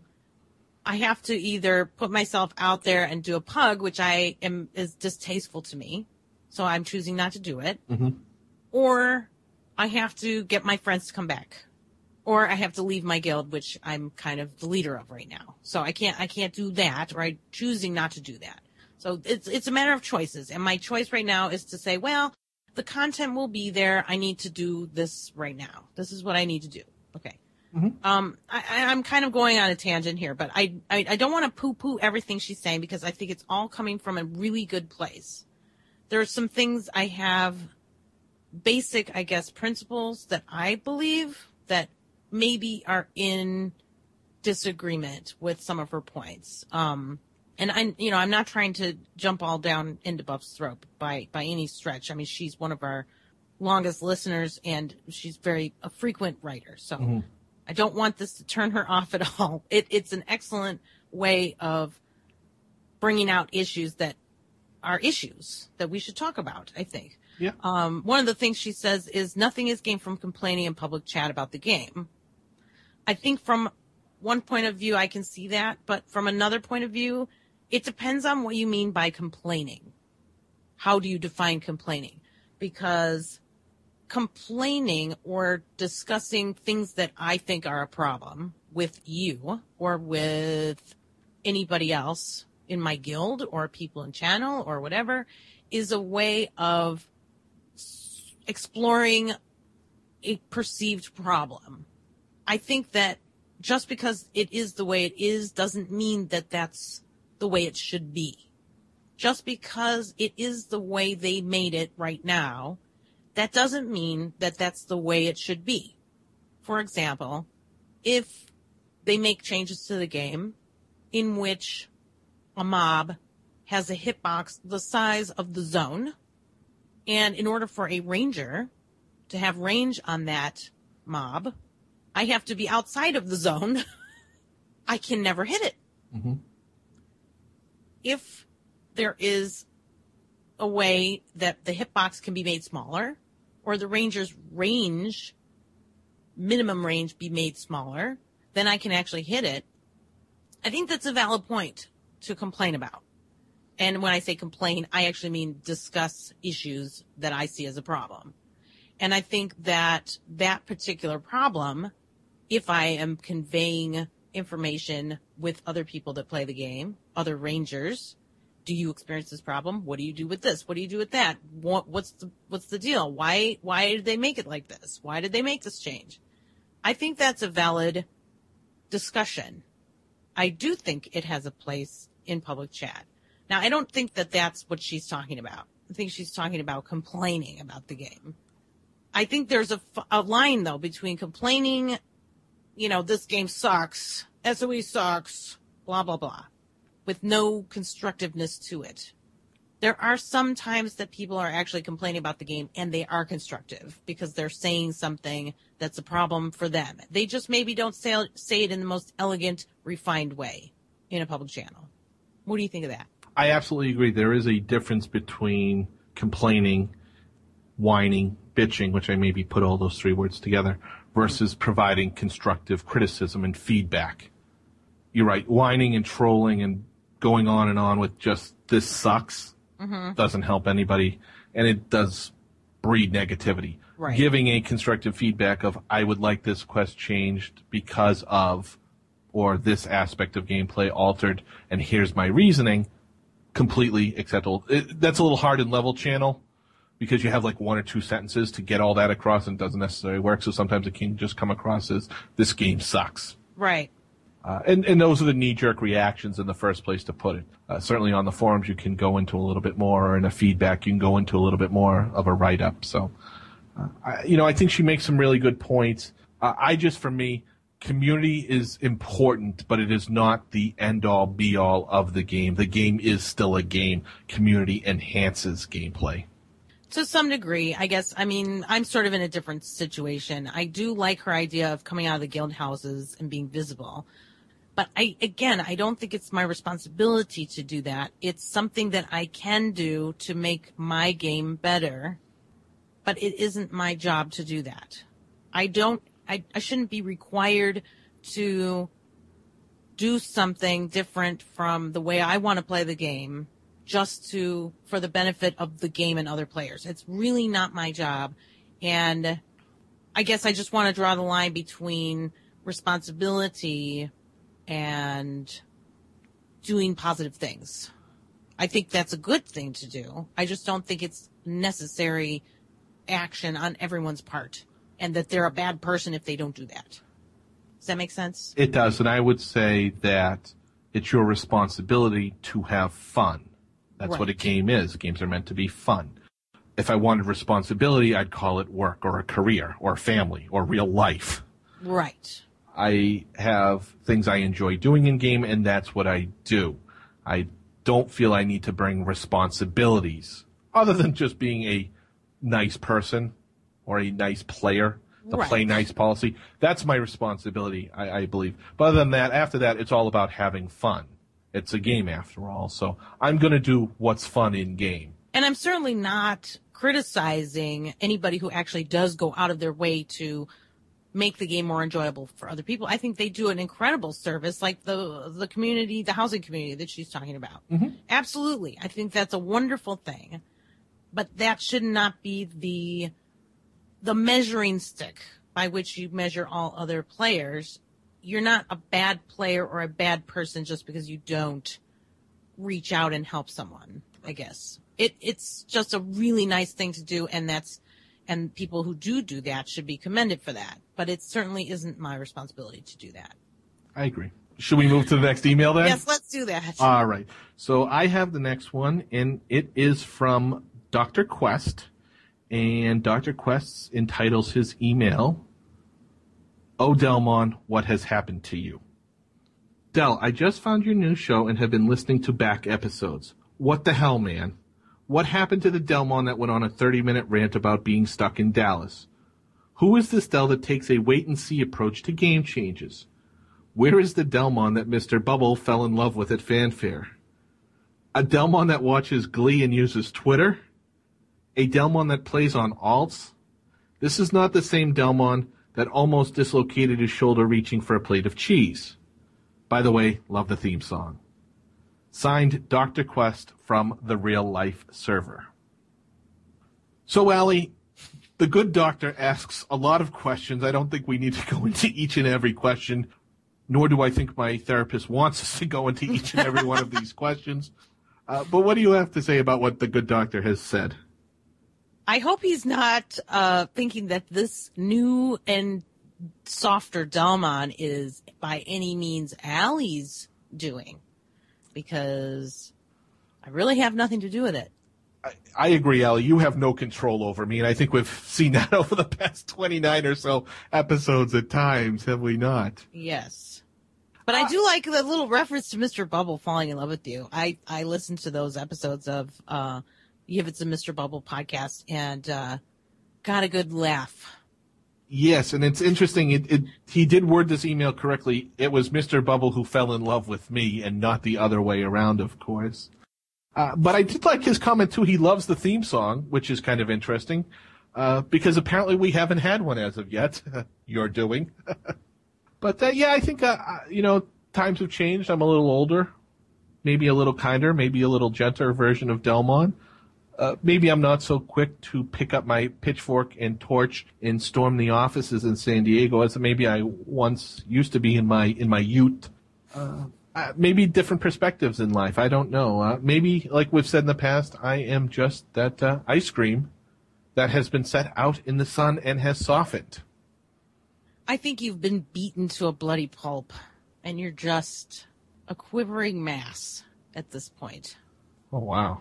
either put myself out there and do a pug, which is distasteful to me. So I'm choosing not to do it. Mm-hmm. Or I have to get my friends to come back. Or I have to leave my guild, which I'm kind of the leader of right now. So I can't do that, or I'm choosing not to do that. So it's a matter of choices. And my choice right now is to say, well, the content will be there. I need to do this right now. This is what I need to do. Okay. Mm-hmm. I'm kind of going on a tangent here, but I don't want to poo-poo everything she's saying because I think it's all coming from a really good place. There are some things I have basic, I guess, principles that I believe that maybe are in disagreement with some of her points. And I'm not trying to jump all down into Buff's throat by any stretch. I mean, she's one of our longest listeners and she's a frequent writer. So I don't want this to turn her off at all. It's an excellent way of bringing out issues that are issues that we should talk about, I think. Yeah. One of the things she says is nothing is gained from complaining in public chat about the game. I think from one point of view, I can see that, but from another point of view, it depends on what you mean by complaining. How do you define complaining? Because complaining or discussing things that I think are a problem with you or with anybody else in my guild or people in channel or whatever is a way of exploring a perceived problem. I think that just because it is the way it is doesn't mean that that's the way it should be. Just because it is the way they made it right now, that doesn't mean that that's the way it should be. For example, if they make changes to the game in which a mob has a hitbox the size of the zone, and in order for a ranger to have range on that mob, I have to be outside of the zone. I can never hit it. Mm-hmm. If there is a way that the hitbox can be made smaller, or the ranger's range, minimum range, be made smaller, then I can actually hit it. I think that's a valid point to complain about. And when I say complain, I actually mean discuss issues that I see as a problem. And I think that that particular problem, if I am conveying information with other people that play the game, other rangers, do you experience this problem? What do you do with this? What do you do with that? What's the deal? Why did they make it like this? Why did they make this change? I think that's a valid discussion. I do think it has a place in public chat. Now, I don't think that that's what she's talking about. I think she's talking about complaining about the game. I think there's a line, though, between complaining, this game sucks, SOE sucks, blah, blah, blah, with no constructiveness to it. There are some times that people are actually complaining about the game, and they are constructive because they're saying something that's a problem for them. They just maybe don't say it in the most elegant, refined way in a public channel. What do you think of that? I absolutely agree. There is a difference between complaining, whining, bitching, which I maybe put all those three words together, versus providing constructive criticism and feedback. You're right. Whining and trolling and going on with just this sucks doesn't help anybody, and it does breed negativity. Right. Giving a constructive feedback of, I would like this quest changed because of, or this aspect of gameplay altered, and here's my reasoning, completely acceptable. That's a little hard in level channel because you have like one or two sentences to get all that across, and it doesn't necessarily work. So sometimes it can just come across as, this game sucks. Right. And those are the knee-jerk reactions in the first place to put it. Certainly on the forums you can go into a little bit more, or in a feedback you can go into a little bit more of a write-up. So, I think she makes some really good points. For me, community is important, but it is not the end-all, be-all of the game. The game is still a game. Community enhances gameplay. To some degree, I guess. I mean, I'm sort of in a different situation. I do like her idea of coming out of the guild houses and being visible. But I don't think it's my responsibility to do that. It's something that I can do to make my game better, but it isn't my job to do that. I shouldn't be required to do something different from the way I want to play the game just for the benefit of the game and other players. It's really not my job. And I guess I just want to draw the line between responsibility and doing positive things. I think that's a good thing to do. I just don't think it's necessary action on everyone's part, and that they're a bad person if they don't do that. Does that make sense? It does, and I would say that it's your responsibility to have fun. That's right. What a game is. Games are meant to be fun. If I wanted responsibility, I'd call it work or a career or family or real life. Right. I have things I enjoy doing in game, and that's what I do. I don't feel I need to bring responsibilities other than just being a nice person or a nice player, the right. play nice policy. That's my responsibility, I believe. But other than that, after that, it's all about having fun. It's a game after all, so I'm going to do what's fun in game. And I'm certainly not criticizing anybody who actually does go out of their way to make the game more enjoyable for other people. I think they do an incredible service, like the community, the housing community that she's talking about. Mm-hmm. Absolutely. I think that's a wonderful thing. But that should not be the measuring stick by which you measure all other players. You're not a bad player or a bad person just because you don't reach out and help someone, I guess. It's just a really nice thing to do, and people who do that should be commended for that. But it certainly isn't my responsibility to do that. I agree. Should we move to the next email then? Yes, let's do that. All right. So I have the next one, and it is from Dr. Quest. And Dr. Quest entitles his email, "Oh, Delmon, what has happened to you?" Del, I just found your new show and have been listening to back episodes. What the hell, man? What happened to the Delmon that went on a 30-minute rant about being stuck in Dallas? Who is this Del that takes a wait-and-see approach to game changes? Where is the Delmon that Mr. Bubble fell in love with at Fanfare? A Delmon that watches Glee and uses Twitter? A Delmon that plays on alts? This is not the same Delmon that almost dislocated his shoulder reaching for a plate of cheese. By the way, love the theme song. Signed, Dr. Quest from the Real Life server. So, Allie, the good doctor asks a lot of questions. I don't think we need to go into each and every question, nor do I think my therapist wants us to go into each and every one of these questions. But what do you have to say about what the good doctor has said? I hope he's not thinking that this new and softer Delmon is by any means Allie's doing, because I really have nothing to do with it. I agree, Allie. You have no control over me, and I think we've seen that over the past 29 or so episodes at times, have we not? Yes. But I do like the little reference to Mr. Bubble falling in love with you. I listened to those episodes of If It's a Mr. Bubble podcast and got a good laugh. Yes, and it's interesting. He did word this email correctly. It was Mr. Bubble who fell in love with me and not the other way around, of course. But I did like his comment, too. He loves the theme song, which is kind of interesting, because apparently we haven't had one as of yet. You're doing. But, yeah, I think, times have changed. I'm a little older, maybe a little kinder, maybe a little gentler version of Delmon. Maybe I'm not so quick to pick up my pitchfork and torch and storm the offices in San Diego as maybe I once used to be in my youth. Maybe different perspectives in life. I don't know. Maybe, like we've said in the past, I am just that ice cream that has been set out in the sun and has softened. I think you've been beaten to a bloody pulp, and you're just a quivering mass at this point. Oh, wow.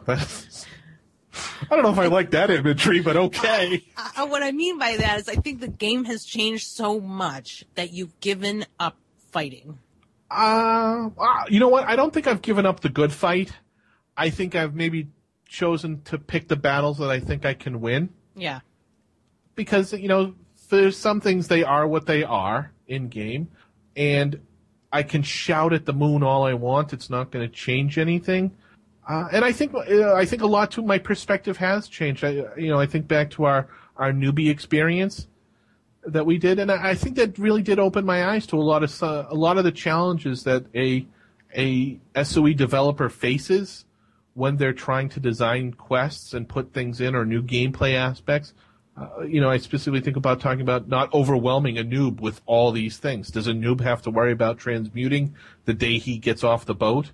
I don't know if I like that imagery, but okay. What I mean by that is I think the game has changed so much that you've given up fighting. You know what? I don't think I've given up the good fight. I think I've maybe chosen to pick the battles that I think I can win. Yeah. Because, there's some things they are what they are in game, and I can shout at the moon all I want. It's not going to change anything. And I think a lot too. My perspective has changed. I think back to our newbie experience that we did, and I think that really did open my eyes to a lot of the challenges that a SOE developer faces when they're trying to design quests and put things in or new gameplay aspects. I specifically think about talking about not overwhelming a noob with all these things. Does a noob have to worry about transmuting the day he gets off the boat?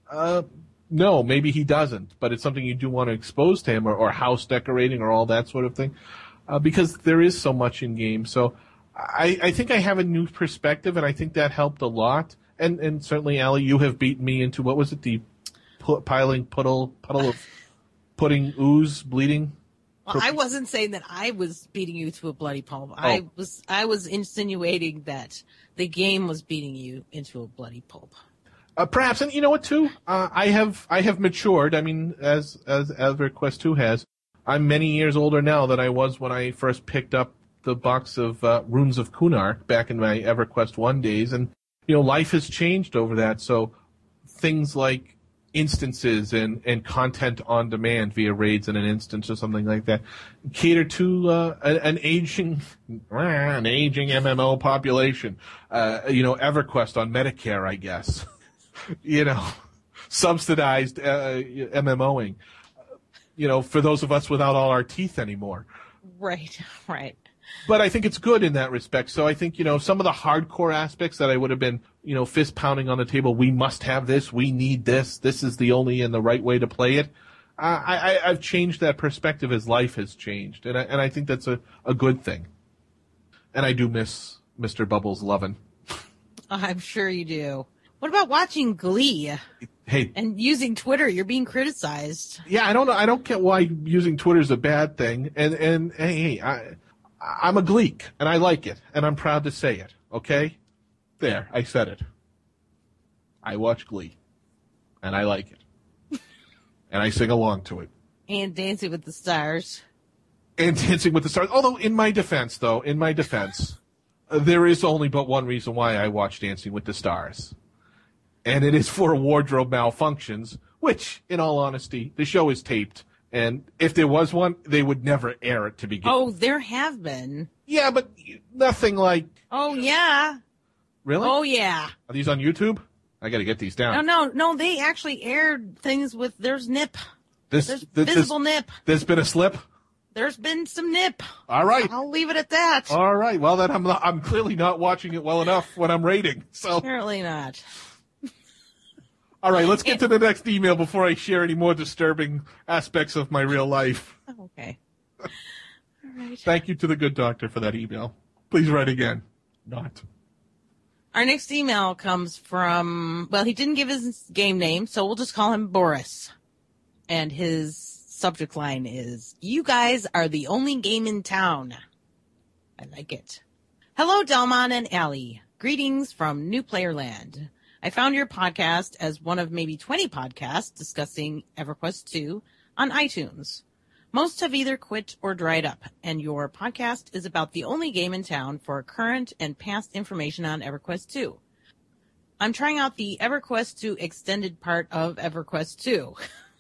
No, maybe he doesn't, but it's something you do want to expose to him, or house decorating or all that sort of thing, because there is so much in game. So I think I have a new perspective, and I think that helped a lot. And certainly, Allie, you have beaten me into, what was it, the puddle of pudding ooze bleeding? Well, I wasn't saying that I was beating you to a bloody pulp. Oh. I was insinuating that the game was beating you into a bloody pulp. Perhaps, and you know what, too? I have matured. I mean, as EverQuest 2 has. I'm many years older now than I was when I first picked up the box of Runes of Kunark back in my EverQuest 1 days, and life has changed over that. So things like instances and content on demand via raids in an instance or something like that cater to an aging MMO population. EverQuest on Medicare, I guess. Subsidized MMOing, for those of us without all our teeth anymore. Right. But I think it's good in that respect. So I think, some of the hardcore aspects that I would have been, fist pounding on the table, we must have this, we need this is the only and the right way to play it. I've changed that perspective as life has changed. And I think that's a good thing. And I do miss Mr. Bubbles' lovin'. I'm sure you do. What about watching Glee? Hey. And using Twitter? You're being criticized. Yeah, I don't know. I don't get why using Twitter is a bad thing. And hey, I'm a Gleek, and I like it, and I'm proud to say it, okay? There, I said it. I watch Glee, and I like it. And I sing along to it. And Dancing with the Stars. Although, in my defense, there is only but one reason why I watch Dancing with the Stars. And it is for wardrobe malfunctions, which, in all honesty, the show is taped. And if there was one, they would never air it to begin. Oh, there have been. Yeah, but nothing like... Oh, yeah. Really? Oh, yeah. Are these on YouTube? I got to get these down. No. They actually aired things with there's nip. There's visible nip. There's been a slip. There's been some nip. All right. I'll leave it at that. All right. Well, then I'm clearly not watching it well enough when I'm rating. So apparently not. All right. Let's get to the next email before I share any more disturbing aspects of my real life. Okay. All right. Thank you to the good doctor for that email. Please write again. Not. Our next email comes from, well, he didn't give his game name, so we'll just call him Boris. And his subject line is, "You guys are the only game in town." I like it. Hello, Delmon and Allie. Greetings from New Player Land. I found your podcast as one of maybe 20 podcasts discussing EverQuest 2 on iTunes. Most have either quit or dried up, and your podcast is about the only game in town for current and past information on EverQuest 2. I'm trying out the EverQuest 2 extended part of EverQuest 2.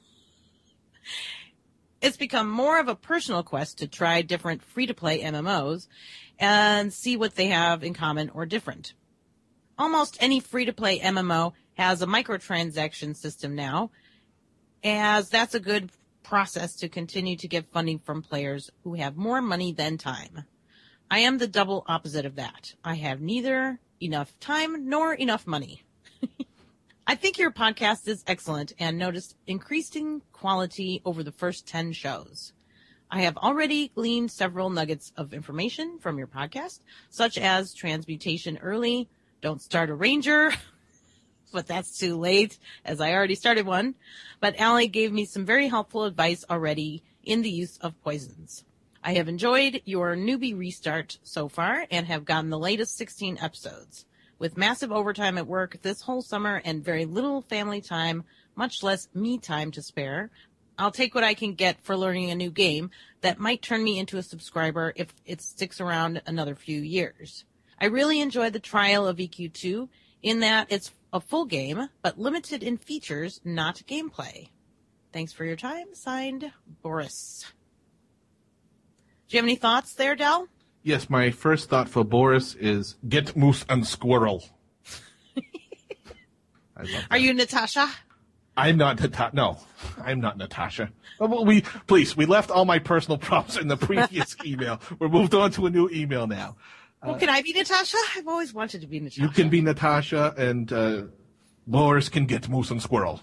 It's become more of a personal quest to try different free-to-play MMOs and see what they have in common or different. Almost any free-to-play MMO has a microtransaction system now, as that's a good process to continue to get funding from players who have more money than time. I am the double opposite of that. I have neither enough time nor enough money. I think your podcast is excellent and noticed increasing quality over the first 10 shows. I have already gleaned several nuggets of information from your podcast, such as transmutation early, don't start a ranger, but that's too late, as I already started one. But Allie gave me some very helpful advice already in the use of poisons. I have enjoyed your newbie restart so far and have gotten the latest 16 episodes. With massive overtime at work this whole summer and very little family time, much less me time to spare, I'll take what I can get for learning a new game that might turn me into a subscriber if it sticks around another few years. I really enjoyed the trial of EQ2 in that it's a full game, but limited in features, not gameplay. Thanks for your time. Signed, Boris. Do you have any thoughts there, Del? Yes, my first thought for Boris is get moose and squirrel. I love that. Are you Natasha? I'm not Natasha. No, I'm not Natasha. We left all my personal prompts in the previous email. We're moved on to a new email now. Well, can I be Natasha? I've always wanted to be Natasha. You can be Natasha, and Boris can get moose and squirrel.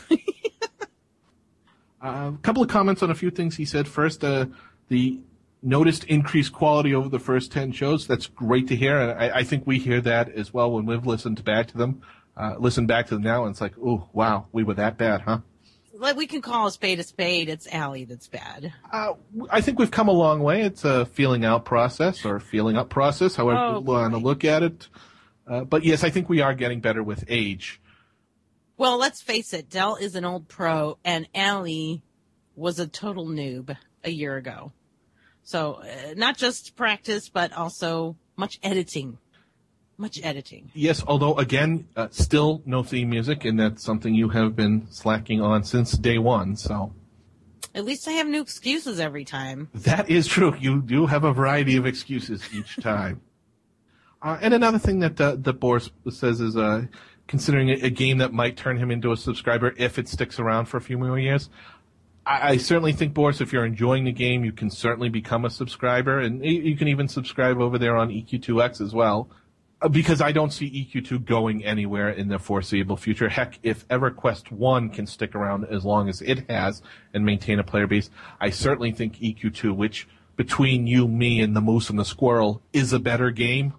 A couple of comments on a few things he said. First, the noticed increased quality over the first 10 shows. That's great to hear, and I think we hear that as well when we've listened back to them. Listen back to them now, and it's like, oh, wow, we were that bad, huh? Like, we can call a spade a spade. It's Allie that's bad. I think we've come a long way. It's a feeling out process or feeling up process, however you want to look at it. But yes, I think we are getting better with age. Well, let's face it. Del is an old pro, and Allie was a total noob a year ago. So not just practice, but also much editing. Yes, although, again, still no theme music, and that's something you have been slacking on since day one. So at least I have new excuses every time. That is true. You do have a variety of excuses each time. And another thing that Boris says is considering a game that might turn him into a subscriber if it sticks around for a few more years. I certainly think, Boris, if you're enjoying the game, you can certainly become a subscriber, and you can even subscribe over there on EQ2X as well, because I don't see EQ2 going anywhere in the foreseeable future. Heck, if EverQuest 1 can stick around as long as it has and maintain a player base, I certainly think EQ2, which between you, me, and the moose and the squirrel, is a better game.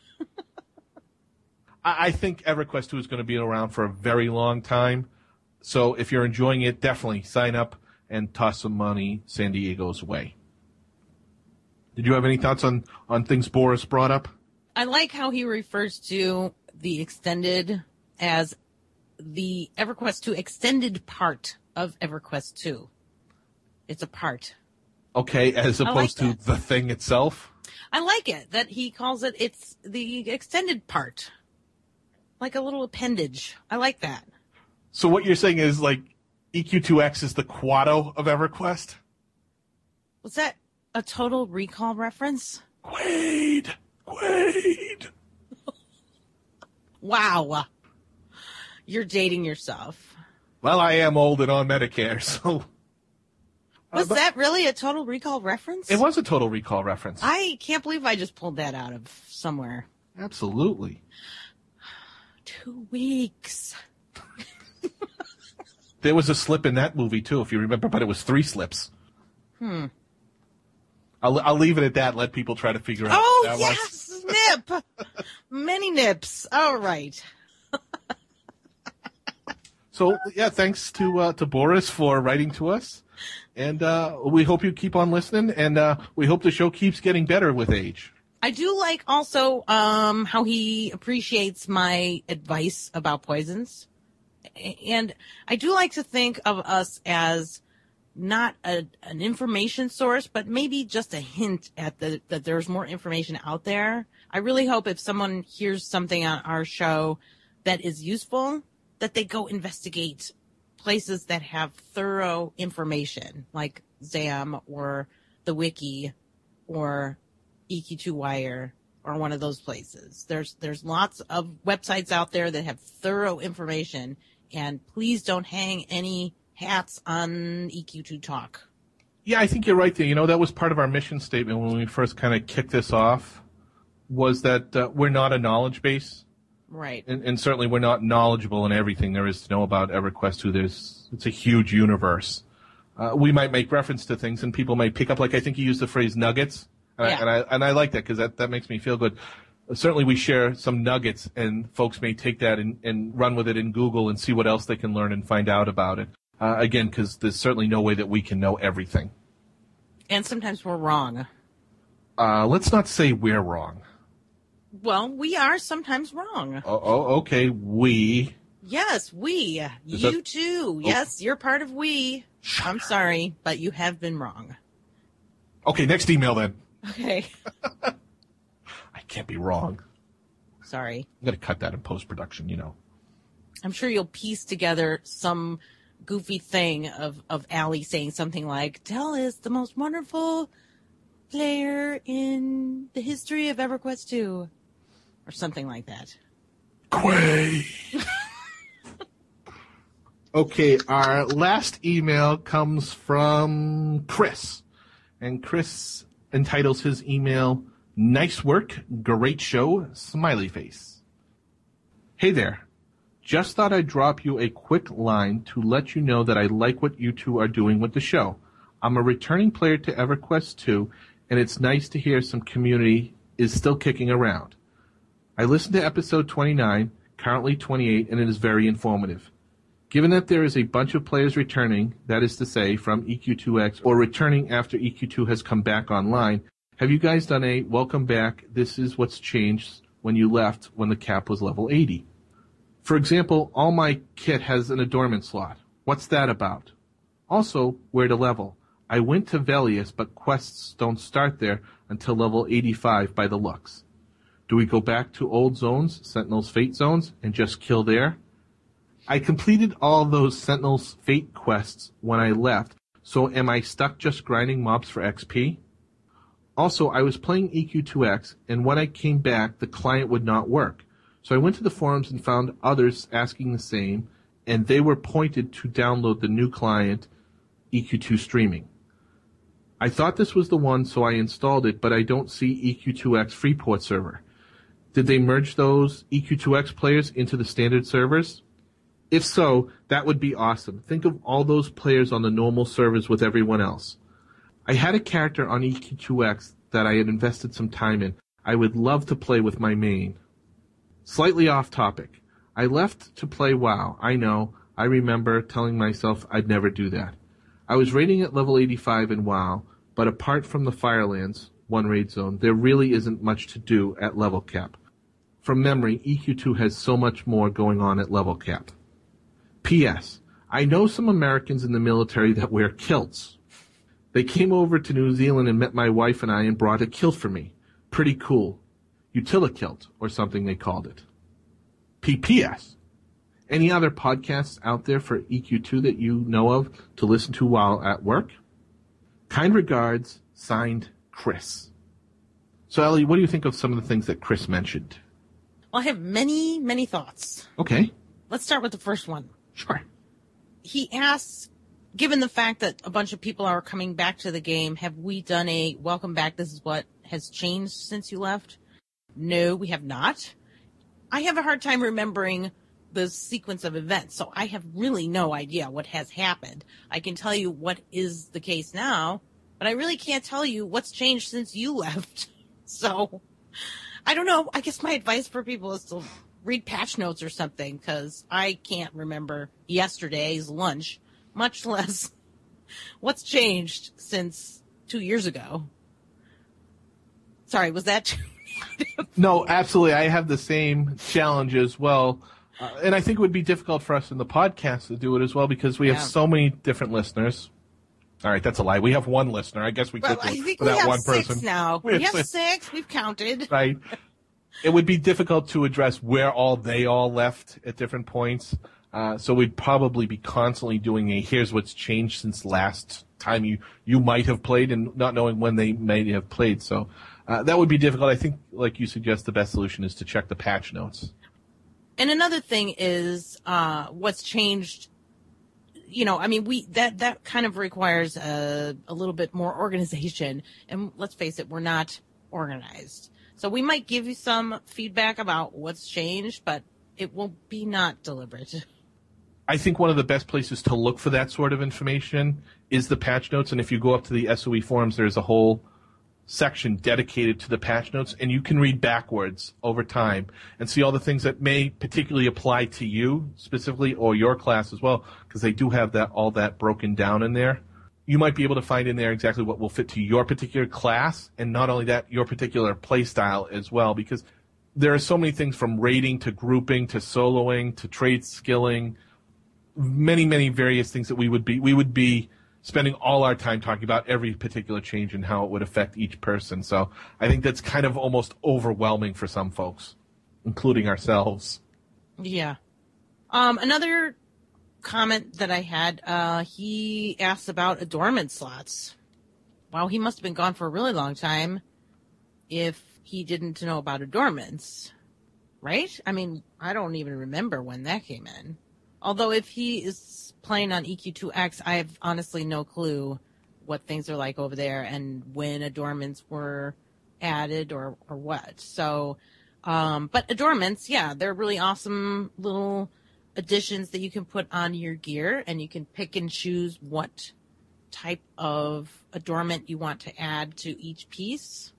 I think EverQuest 2 is going to be around for a very long time, so if you're enjoying it, definitely sign up and toss some money San Diego's way. Did you have any thoughts on things Boris brought up? I like how he refers to the extended as the EverQuest 2 extended part of EverQuest 2. It's a part. Okay, as opposed to the thing itself? I like it that he calls it's the extended part. Like a little appendage. I like that. So what you're saying is, like, EQ2X is the Quado of EverQuest? Was that a Total Recall reference? Quaid! Wow. You're dating yourself. Well, I am old and on Medicare, so... Was that really a Total Recall reference? It was a Total Recall reference. I can't believe I just pulled that out of somewhere. Absolutely. 2 weeks. There was a slip in that movie, too, if you remember, but it was 3 slips. I'll leave it at that. Let people try to figure out what that yes! Nip! Many nips. All right. So, yeah, thanks to Boris for writing to us. And we hope you keep on listening, and we hope the show keeps getting better with age. I do like also how he appreciates my advice about poisons. And I do like to think of us as not an information source, but maybe just a hint at that there's more information out there. I really hope if someone hears something on our show that is useful, that they go investigate places that have thorough information, like ZAM or the Wiki or EQ2Wire or one of those places. There's lots of websites out there that have thorough information, and please don't hang any hats on EQ2 Talk. Yeah, I think you're right there. You know, that was part of our mission statement when we first kind of kicked this off, was that we're not a knowledge base. Right. And certainly we're not knowledgeable in everything there is to know about EverQuest 2. It's a huge universe. We might make reference to things, and people might pick up, like I think you used the phrase nuggets, and I like that because that makes me feel good. Certainly we share some nuggets, and folks may take that and run with it in Google and see what else they can learn and find out about it. Again, because there's certainly no way that we can know everything. And sometimes we're wrong. Let's not say we're wrong. Well, we are sometimes wrong. Oh, okay. We. Yes, we. You too. Yes, you're part of we. I'm sorry, but you have been wrong. Okay, next email then. Okay. I can't be wrong. Sorry. I'm going to cut that in post-production, you know. I'm sure you'll piece together some goofy thing of Allie saying something like, Dell is the most wonderful player in the history of EverQuest 2. Or something like that. Quay. Okay, our last email comes from Chris. And Chris entitles his email, Nice Work, Great Show, Smiley Face. Hey there. Just thought I'd drop you a quick line to let you know that I like what you two are doing with the show. I'm a returning player to EverQuest 2, and it's nice to hear some community is still kicking around. I listened to episode 29, currently 28, and it is very informative. Given that there is a bunch of players returning, that is to say, from EQ2X, or returning after EQ2 has come back online, have you guys done a welcome back, this is what's changed when you left when the cap was level 80? For example, all my kit has an adornment slot. What's that about? Also, where to level? I went to Velius, but quests don't start there until level 85 by the looks. Do we go back to old zones, Sentinel's Fate zones, and just kill there? I completed all those Sentinel's Fate quests when I left, so am I stuck just grinding mobs for XP? Also, I was playing EQ2X, and when I came back, the client would not work. So I went to the forums and found others asking the same, and they were pointed to download the new client, EQ2 Streaming. I thought this was the one, so I installed it, but I don't see EQ2X Freeport server. Did they merge those EQ2X players into the standard servers? If so, that would be awesome. Think of all those players on the normal servers with everyone else. I had a character on EQ2X that I had invested some time in. I would love to play with my main. Slightly off topic. I left to play WoW. I know. I remember telling myself I'd never do that. I was raiding at level 85 in WoW, but apart from the Firelands, one raid zone, there really isn't much to do at level cap. From memory, EQ2 has so much more going on at level cap. P.S. I know some Americans in the military that wear kilts. They came over to New Zealand and met my wife and I and brought a kilt for me. Pretty cool. Utilikilt, or something they called it. P.P.S. Any other podcasts out there for EQ2 that you know of to listen to while at work? Kind regards, signed, Chris. So, Ellie, what do you think of some of the things that Chris mentioned? Well, I have many, many thoughts. Okay. let's start with the first one. Sure. He asks, given the fact that a bunch of people are coming back to the game, have we done a welcome back, this is what has changed since you left? No, we have not. I have a hard time remembering the sequence of events, so I have really no idea what has happened. I can tell you what is the case now, but I really can't tell you what's changed since you left. So, I don't know. I guess my advice for people is to read patch notes or something, because I can't remember yesterday's lunch, much less what's changed since 2 years ago. Sorry, was that... No, absolutely. I have the same challenge as well. And I think it would be difficult for us in the podcast to do it as well because we have so many different listeners. All right, that's a lie. We have one listener. I guess we could I think for we that have one six person. now. We have six. We've counted. Right. It would be difficult to address where they all left at different points. So we'd probably be constantly doing here's what's changed since last time you might have played and not knowing when they may have played. So that would be difficult. I think, like you suggest, the best solution is to check the patch notes. And another thing is what's changed. That kind of requires a little bit more organization. And let's face it, we're not organized. So we might give you some feedback about what's changed, but it will be not deliberate. I think one of the best places to look for that sort of information is the patch notes. And if you go up to the SOE forums, there's a whole section dedicated to the patch notes, and you can read backwards over time and see all the things that may particularly apply to you specifically or your class as well, because they do have all that broken down in there. You might be able to find in there exactly what will fit to your particular class, and not only that, your particular play style as well, because there are so many things from raiding to grouping to soloing to trade skilling, many, many various things that we would be spending all our time talking about every particular change and how it would affect each person. So I think that's kind of almost overwhelming for some folks, including ourselves. Yeah. Another comment that I had, he asked about adornment slots. Wow, he must have been gone for a really long time if he didn't know about adornments, right? I mean, I don't even remember when that came in. Although if he is playing on EQ2X, I have honestly no clue what things are like over there and when adornments were added or what. So, but adornments, yeah, they're really awesome little additions that you can put on your gear, and you can pick and choose what type of adornment you want to add to each piece.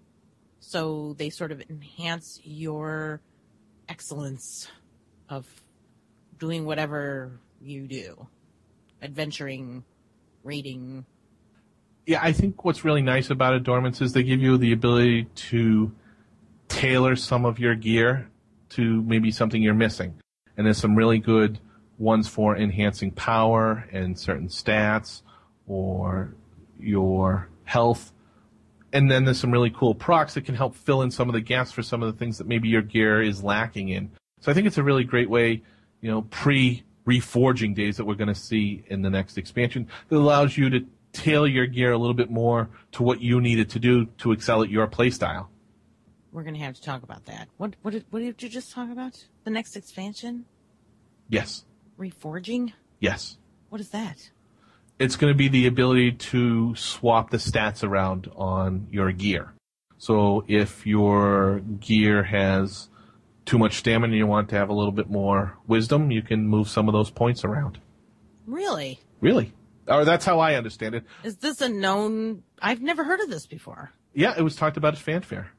So they sort of enhance your excellence of doing whatever you do. Adventuring, raiding. Yeah, I think what's really nice about adornments is they give you the ability to tailor some of your gear to maybe something you're missing. And there's some really good ones for enhancing power and certain stats or your health. And then there's some really cool procs that can help fill in some of the gaps for some of the things that maybe your gear is lacking in. So I think it's a really great way, pre-reforging days that we're going to see in the next expansion that allows you to tailor your gear a little bit more to what you need it to do to excel at your playstyle. We're going to have to talk about that. What did you just talk about? The next expansion? Yes. Reforging? Yes. What is that? It's going to be the ability to swap the stats around on your gear. So if your gear has too much stamina and you want to have a little bit more wisdom, you can move some of those points around. Really? Really. Or that's how I understand it. Is this a known... I've never heard of this before. Yeah, it was talked about at Fanfare.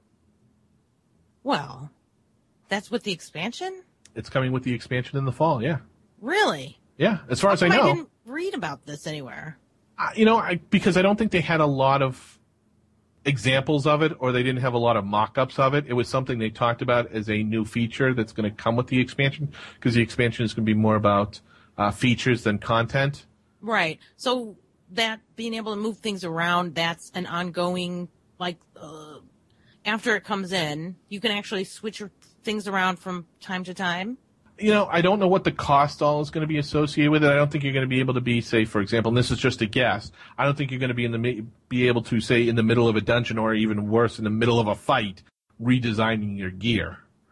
Well, that's with the expansion? It's coming with the expansion in the fall, yeah. Really? Yeah, as far as I know. I didn't read about this anywhere. Because I don't think they had a lot of examples of it, or they didn't have a lot of mock-ups of it. It was something they talked about as a new feature that's going to come with the expansion, because the expansion is going to be more about features than content. Right. So that being able to move things around, that's an ongoing, after it comes in, you can actually switch things around from time to time? I don't know what the cost all is going to be associated with it. I don't think you're going to be able to be, say, for example, and this is just a guess, I don't think you're going to be able to, say, in the middle of a dungeon or even worse, in the middle of a fight, redesigning your gear.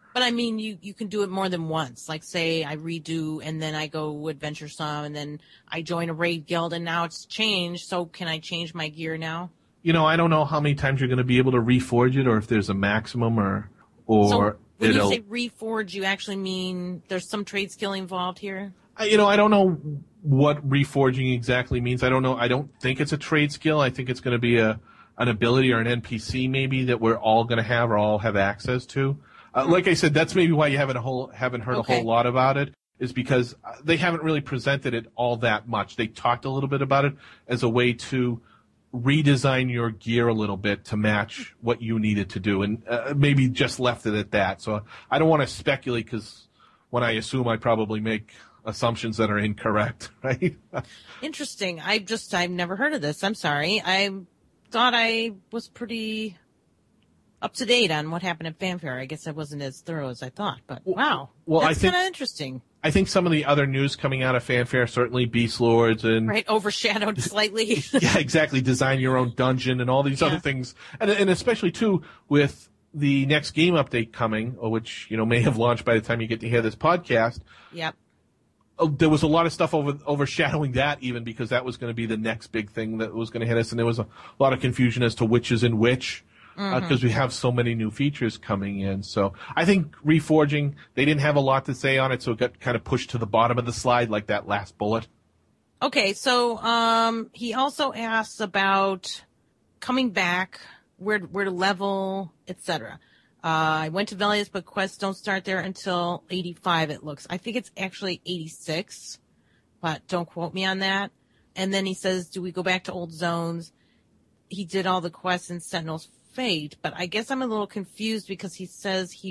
But I mean, you can do it more than once. Like, say I redo and then I go adventure some and then I join a raid guild and now it's changed. So can I change my gear now? I don't know how many times you're going to be able to reforge it, or if there's a maximum, or So when you it'll. say reforge, you actually mean there's some trade skill involved here? I don't know what reforging exactly means. I don't know. I don't think it's a trade skill. I think it's going to be an ability or an NPC maybe that we're all going to have or all have access to. Like I said, that's maybe why you haven't heard a whole lot about it, is because they haven't really presented it all that much. They talked a little bit about it as a way to redesign your gear a little bit to match what you needed to do, and maybe just left it at that. So I don't want to speculate, because when I assume, I probably make assumptions that are incorrect, right? Interesting. I've never heard of this. I'm sorry. I thought I was pretty up to date on what happened at Fanfare. I guess I wasn't as thorough as I thought, but wow. Well, That's kind of interesting. I think some of the other news coming out of Fanfare, certainly Beast Lords and right, overshadowed slightly. Yeah, exactly. Design your own dungeon and all these other things, and especially too with the next game update coming, which may have launched by the time you get to hear this podcast. Yep. There was a lot of stuff overshadowing that, even because that was going to be the next big thing that was going to hit us, and there was a lot of confusion as to which is in which. Because we have so many new features coming in. So I think reforging, they didn't have a lot to say on it, so it got kind of pushed to the bottom of the slide, like that last bullet. Okay, so he also asks about coming back, where to level, etc. I went to Velius, but quests don't start there until 85, it looks. I think it's actually 86, but don't quote me on that. And then he says, do we go back to old zones? He did all the quests in Sentinel's Fate, but I guess I'm a little confused because he says he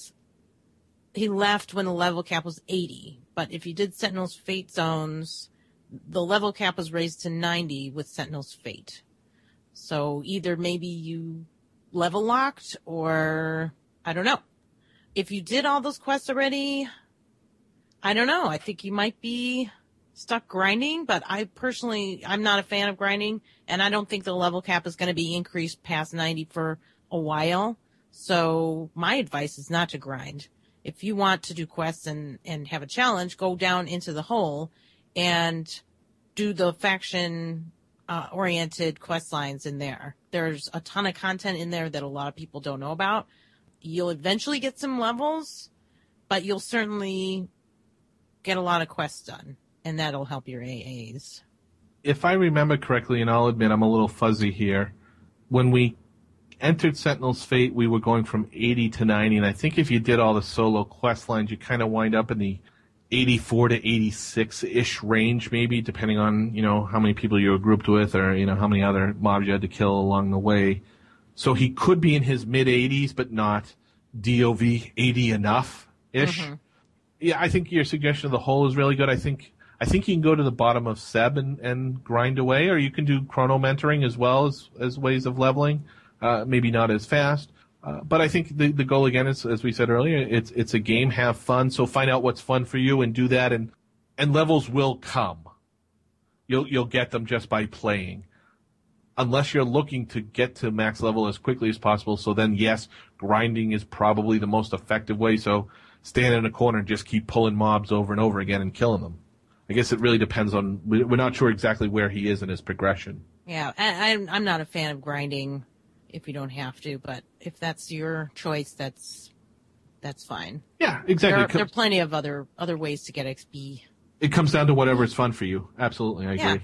left when the level cap was 80. But if you did Sentinel's Fate zones, the level cap was raised to 90 with Sentinel's Fate. So either maybe you level locked, or I don't know. If you did all those quests already, I don't know. I think you might be stuck grinding, but I'm not a fan of grinding, and I don't think the level cap is going to be increased past 90 for a while. So my advice is not to grind. If you want to do quests and have a challenge, go down into the hole and do the faction oriented quest lines in there. There's a ton of content in there that a lot of people don't know about. You'll eventually get some levels, but you'll certainly get a lot of quests done. And that'll help your AAs. If I remember correctly, and I'll admit I'm a little fuzzy here, when we entered Sentinel's Fate, we were going from 80 to 90, and I think if you did all the solo quest lines, you kind of wind up in the 84 to 86-ish range, maybe, depending on, how many people you were grouped with, or, how many other mobs you had to kill along the way. So he could be in his mid-80s, but not DOV 80 enough-ish. Mm-hmm. Yeah, I think your suggestion of the hole is really good. I think you can go to the bottom of Seb and grind away, or you can do chrono mentoring as well as ways of leveling. Maybe not as fast. But I think the goal, again, is, as we said earlier, it's a game, have fun. So find out what's fun for you and do that, and levels will come. You'll get them just by playing. Unless you're looking to get to max level as quickly as possible. So then, yes, grinding is probably the most effective way. So stand in a corner and just keep pulling mobs over and over again and killing them. I guess it really depends on, we're not sure exactly where he is in his progression. Yeah, I'm not a fan of grinding if you don't have to, but if that's your choice, that's fine. Yeah, exactly. There are plenty of other ways to get XP. It comes down to whatever is fun for you. Absolutely, I agree.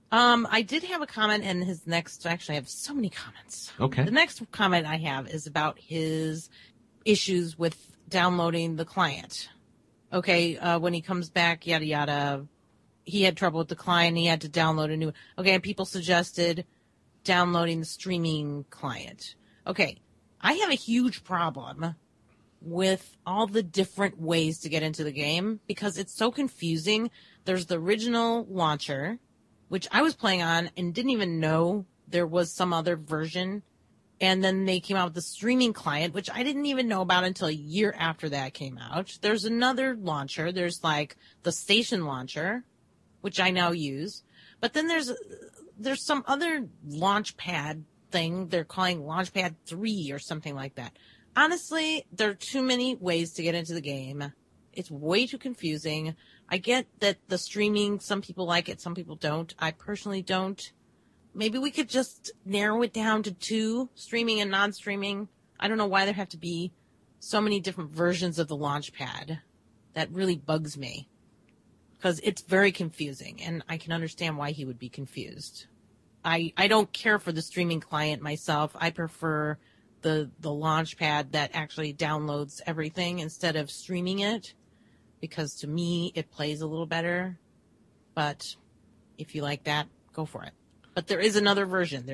I did have a comment, and actually I have so many comments. Okay. The next comment I have is about his issues with downloading the client. Okay, when he comes back, yada, yada, he had trouble with the client, he had to download a new. Okay, and people suggested downloading the streaming client. Okay, I have a huge problem with all the different ways to get into the game because it's so confusing. There's the original launcher, which I was playing on and didn't even know there was some other version. And then they came out with the streaming client, which I didn't even know about until a year after that came out. There's another launcher. There's like the station launcher, which I now use. But then there's some other launch pad thing they're calling Launchpad 3 or something like that. Honestly, there are too many ways to get into the game. It's way too confusing. I get that the streaming, some people like it, some people don't. I personally don't. Maybe we could just narrow it down to 2, streaming and non-streaming. I don't know why there have to be so many different versions of the Launchpad. That really bugs me. Because it's very confusing, and I can understand why he would be confused. I don't care for the streaming client myself. I prefer the Launchpad that actually downloads everything instead of streaming it, because to me it plays a little better. But if you like that, go for it. But there is another version.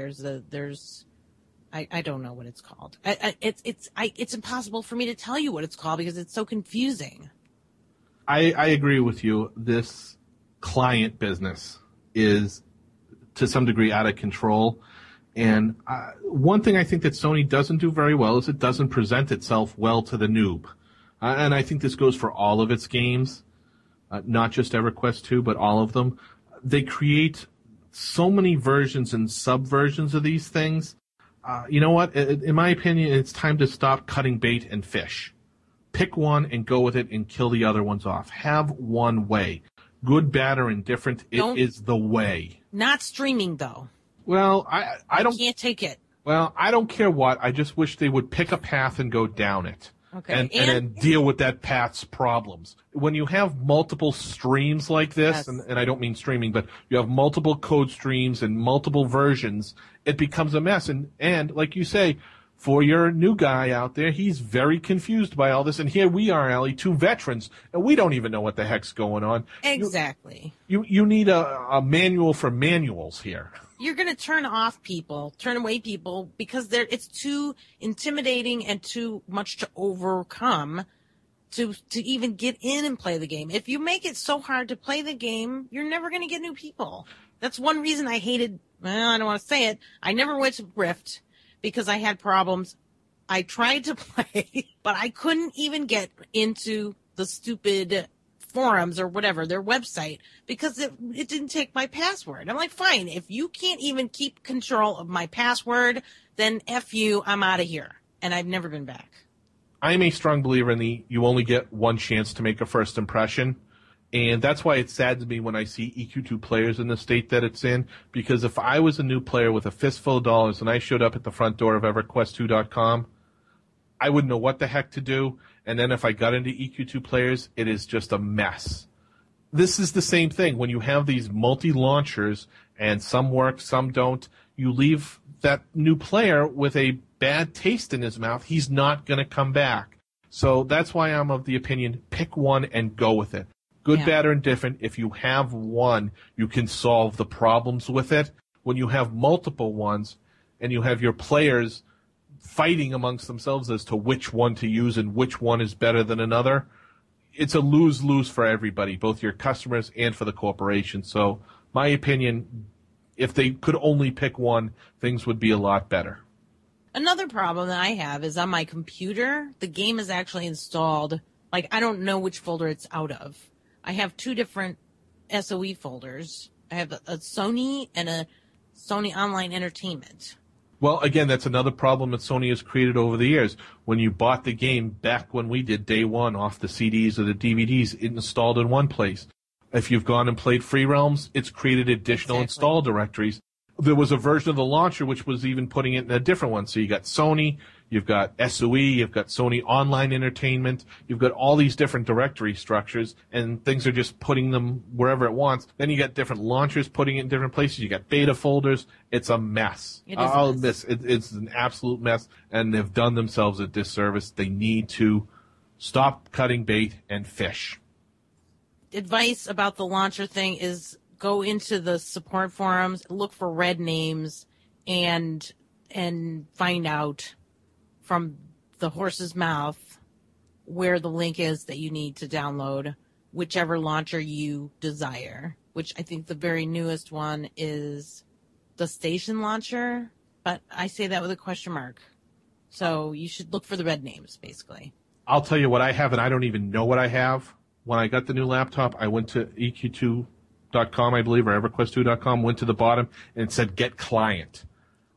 I don't know what it's called. It's impossible for me to tell you what it's called because it's so confusing. I agree with you. This client business is to some degree out of control. And one thing I think that Sony doesn't do very well is it doesn't present itself well to the noob. And I think this goes for all of its games, not just EverQuest 2, but all of them. They create so many versions and subversions of these things. You know what? In my opinion, it's time to stop cutting bait and fish. Pick one and go with it and kill the other ones off. Have one way. Good, bad, or indifferent, it is the way. Not streaming, though. Well, I don't... can't take it. Well, I don't care what. I just wish they would pick a path and go down it. Okay. And then deal with that path's problems. When you have multiple streams like this, yes. and I don't mean streaming, but you have multiple code streams and multiple versions, it becomes a mess. And like you say, for your new guy out there, he's very confused by all this. And here we are, Allie, 2 veterans, and we don't even know what the heck's going on. Exactly. You need a manual for manuals here. You're going to turn away people, because it's too intimidating and too much to overcome to even get in and play the game. If you make it so hard to play the game, you're never going to get new people. That's one reason I hated, well, I don't want to say it, I never went to Rift because I had problems. I tried to play, but I couldn't even get into the stupid forums or whatever, their website, because it didn't take my password. I'm like, fine, if you can't even keep control of my password, then F you, I'm out of here. And I've never been back. I'm a strong believer in you only get one chance to make a first impression. And that's why it saddens me when I see EQ2 players in the state that it's in, because if I was a new player with a fistful of dollars and I showed up at the front door of EverQuest2.com, I wouldn't know what the heck to do. And then if I got into EQ2 players, it is just a mess. This is the same thing. When you have these multi-launchers and some work, some don't, you leave that new player with a bad taste in his mouth. He's not going to come back. So that's why I'm of the opinion, pick one and go with it. Good, bad, or indifferent. If you have one, you can solve the problems with it. When you have multiple ones and you have your players fighting amongst themselves as to which one to use and which one is better than another, it's a lose-lose for everybody, both your customers and for the corporation. So my opinion, if they could only pick one, things would be a lot better. Another problem that I have is on my computer, the game is actually installed. Like, I don't know which folder it's out of. I have 2 different SOE folders. I have a Sony and a Sony Online Entertainment. Well, again, that's another problem that Sony has created over the years. When you bought the game back when we did day one off the CDs or the DVDs, it installed in one place. If you've gone and played Free Realms, it's created additional install directories. There was a version of the launcher which was even putting it in a different one. So you got Sony, you've got SOE, you've got Sony Online Entertainment, you've got all these different directory structures, and things are just putting them wherever it wants. Then you got different launchers putting it in different places. You got beta folders. It's a mess. I'll admit, it's an absolute mess, and they've done themselves a disservice. They need to stop cutting bait and fish. Advice about the launcher thing is go into the support forums, look for red names, and find out from the horse's mouth where the link is that you need to download whichever launcher you desire, which I think the very newest one is the Station launcher, but I say that with a question mark. So you should look for the red names, basically. I'll tell you what I have, and I don't even know what I have. When I got the new laptop, I went to EQ2.com, I believe, or EverQuest2.com, went to the bottom, and it said Get Client.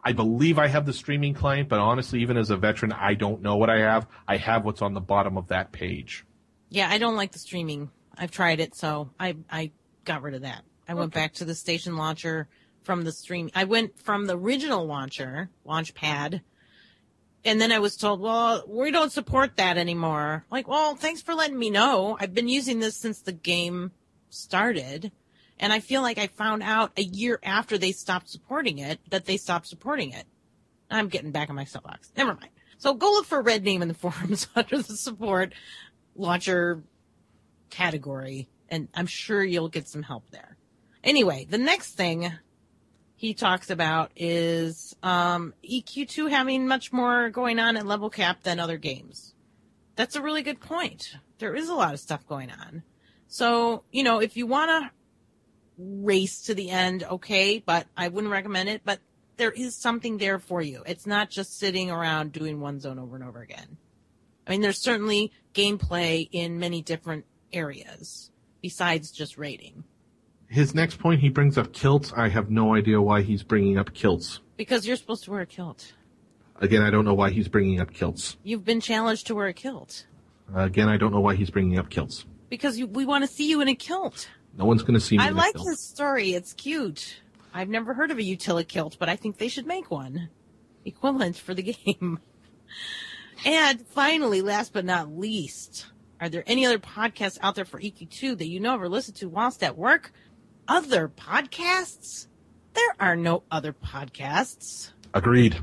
I believe I have the streaming client, but honestly, even as a veteran, I don't know what I have. I have what's on the bottom of that page. Yeah, I don't like the streaming. I've tried it, so I got rid of that. I went back to the station launcher from the stream. I went from the original launcher, Launchpad, and then I was told, well, we don't support that anymore. Like, well, thanks for letting me know. I've been using this since the game started, and I feel like I found out a year after they stopped supporting it that they stopped supporting it. I'm getting back on my soapbox. Never mind. So go look for a red name in the forums under the support launcher category, and I'm sure you'll get some help there. Anyway, the next thing he talks about is EQ2 having much more going on at Level Cap than other games. That's a really good point. There is a lot of stuff going on. So, if you want to race to the end, okay, but I wouldn't recommend it, but there is something there for you. It's not just sitting around doing one zone over and over again. I mean, there's certainly gameplay in many different areas besides just raiding. His next point, he brings up kilts. I have no idea why he's bringing up kilts. Because you're supposed to wear a kilt. Again, I don't know why he's bringing up kilts. You've been challenged to wear a kilt. Again, I don't know why he's bringing up kilts. Because we want to see you in a kilt. No one's going to see me in a kilt. I like this story. It's cute. I've never heard of a utility kilt, but I think they should make one. Equivalent for the game. And finally, last but not least, are there any other podcasts out there for EQ2 that you know of or listen to whilst at work? Other podcasts? There are no other podcasts. Agreed.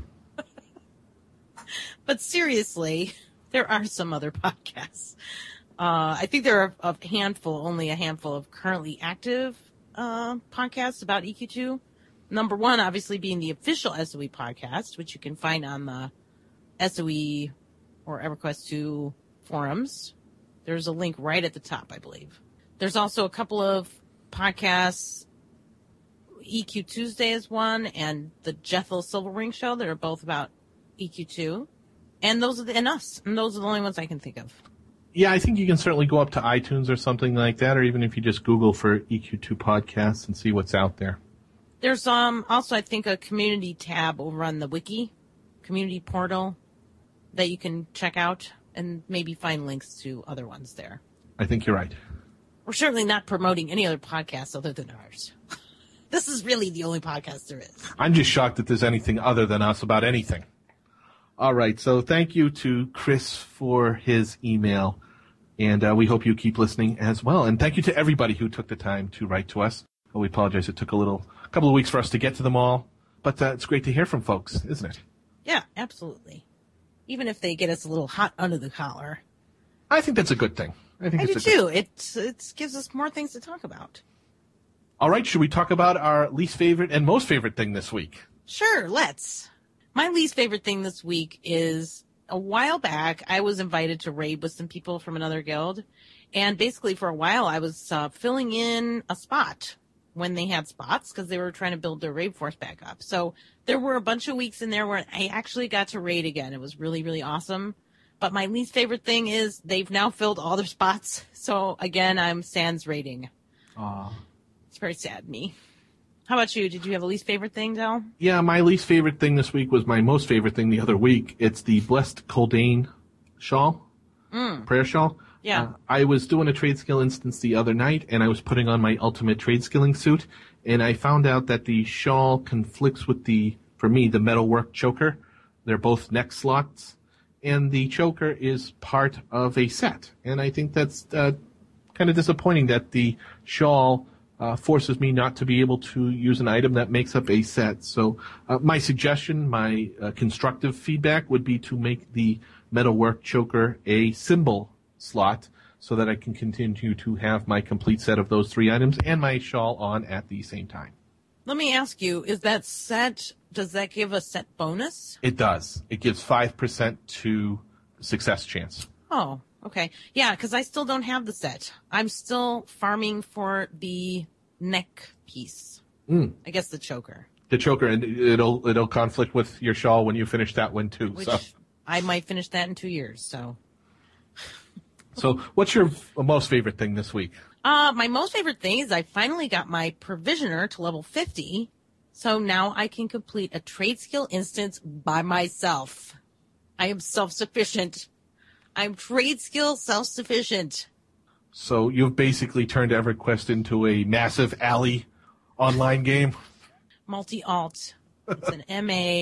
But seriously, there are some other podcasts. I think there are only a handful of currently active podcasts about EQ2. Number one, obviously, being the official SOE podcast, which you can find on the SOE or EverQuest 2 forums. There's a link right at the top, I believe. There's also a couple of podcasts. EQ Tuesday is one, and the Jethel Silverwing Show that are both about EQ2. And those are the only ones I can think of. Yeah, I think you can certainly go up to iTunes or something like that, or even if you just Google for EQ2 podcasts and see what's out there. There's also, I think, a community tab over on the wiki, community portal, that you can check out and maybe find links to other ones there. I think you're right. We're certainly not promoting any other podcasts other than ours. This is really the only podcast there is. I'm just shocked that there's anything other than us about anything. All right, so thank you to Chris for his email, and we hope you keep listening as well. And thank you to everybody who took the time to write to us. We apologize it took a couple of weeks for us to get to them all, but it's great to hear from folks, isn't it? Yeah, absolutely. Even if they get us a little hot under the collar. I think that's a good thing. I do too. It gives us more things to talk about. All right, should we talk about our least favorite and most favorite thing this week? Sure, let's. My least favorite thing this week is a while back, I was invited to raid with some people from another guild. And basically for a while, I was filling in a spot when they had spots because they were trying to build their raid force back up. So there were a bunch of weeks in there where I actually got to raid again. It was really, really awesome. But my least favorite thing is they've now filled all their spots. So again, I'm sans raiding. Aww. It's very sad to me. How about you? Did you have a least favorite thing, Del? Yeah, my least favorite thing this week was my most favorite thing the other week. It's the Blessed Coldane shawl, prayer shawl. Yeah. I was doing a trade skill instance the other night, and I was putting on my ultimate trade skilling suit, and I found out that the shawl conflicts with for me, the metalwork choker. They're both neck slots, and the choker is part of a set. And I think that's kind of disappointing that the shawl forces me not to be able to use an item that makes up a set. So my suggestion, my constructive feedback would be to make the metalwork choker a symbol slot so that I can continue to have my complete set of those three items and my shawl on at the same time. Let me ask you, does that give a set bonus? It does. It gives 5% to success chance. Oh, okay. Yeah, because I still don't have the set. I'm still farming for the neck piece. I guess the choker. The choker, and it'll conflict with your shawl when you finish that one too. Which so I might finish that in 2 years, so. So what's your most favorite thing this week? My most favorite thing is I finally got my provisioner to level 50. So now I can complete a trade skill instance by myself. I am self-sufficient. I'm trade skill self-sufficient. So you've basically turned EverQuest into a massive alley online game? Multi-alt. It's an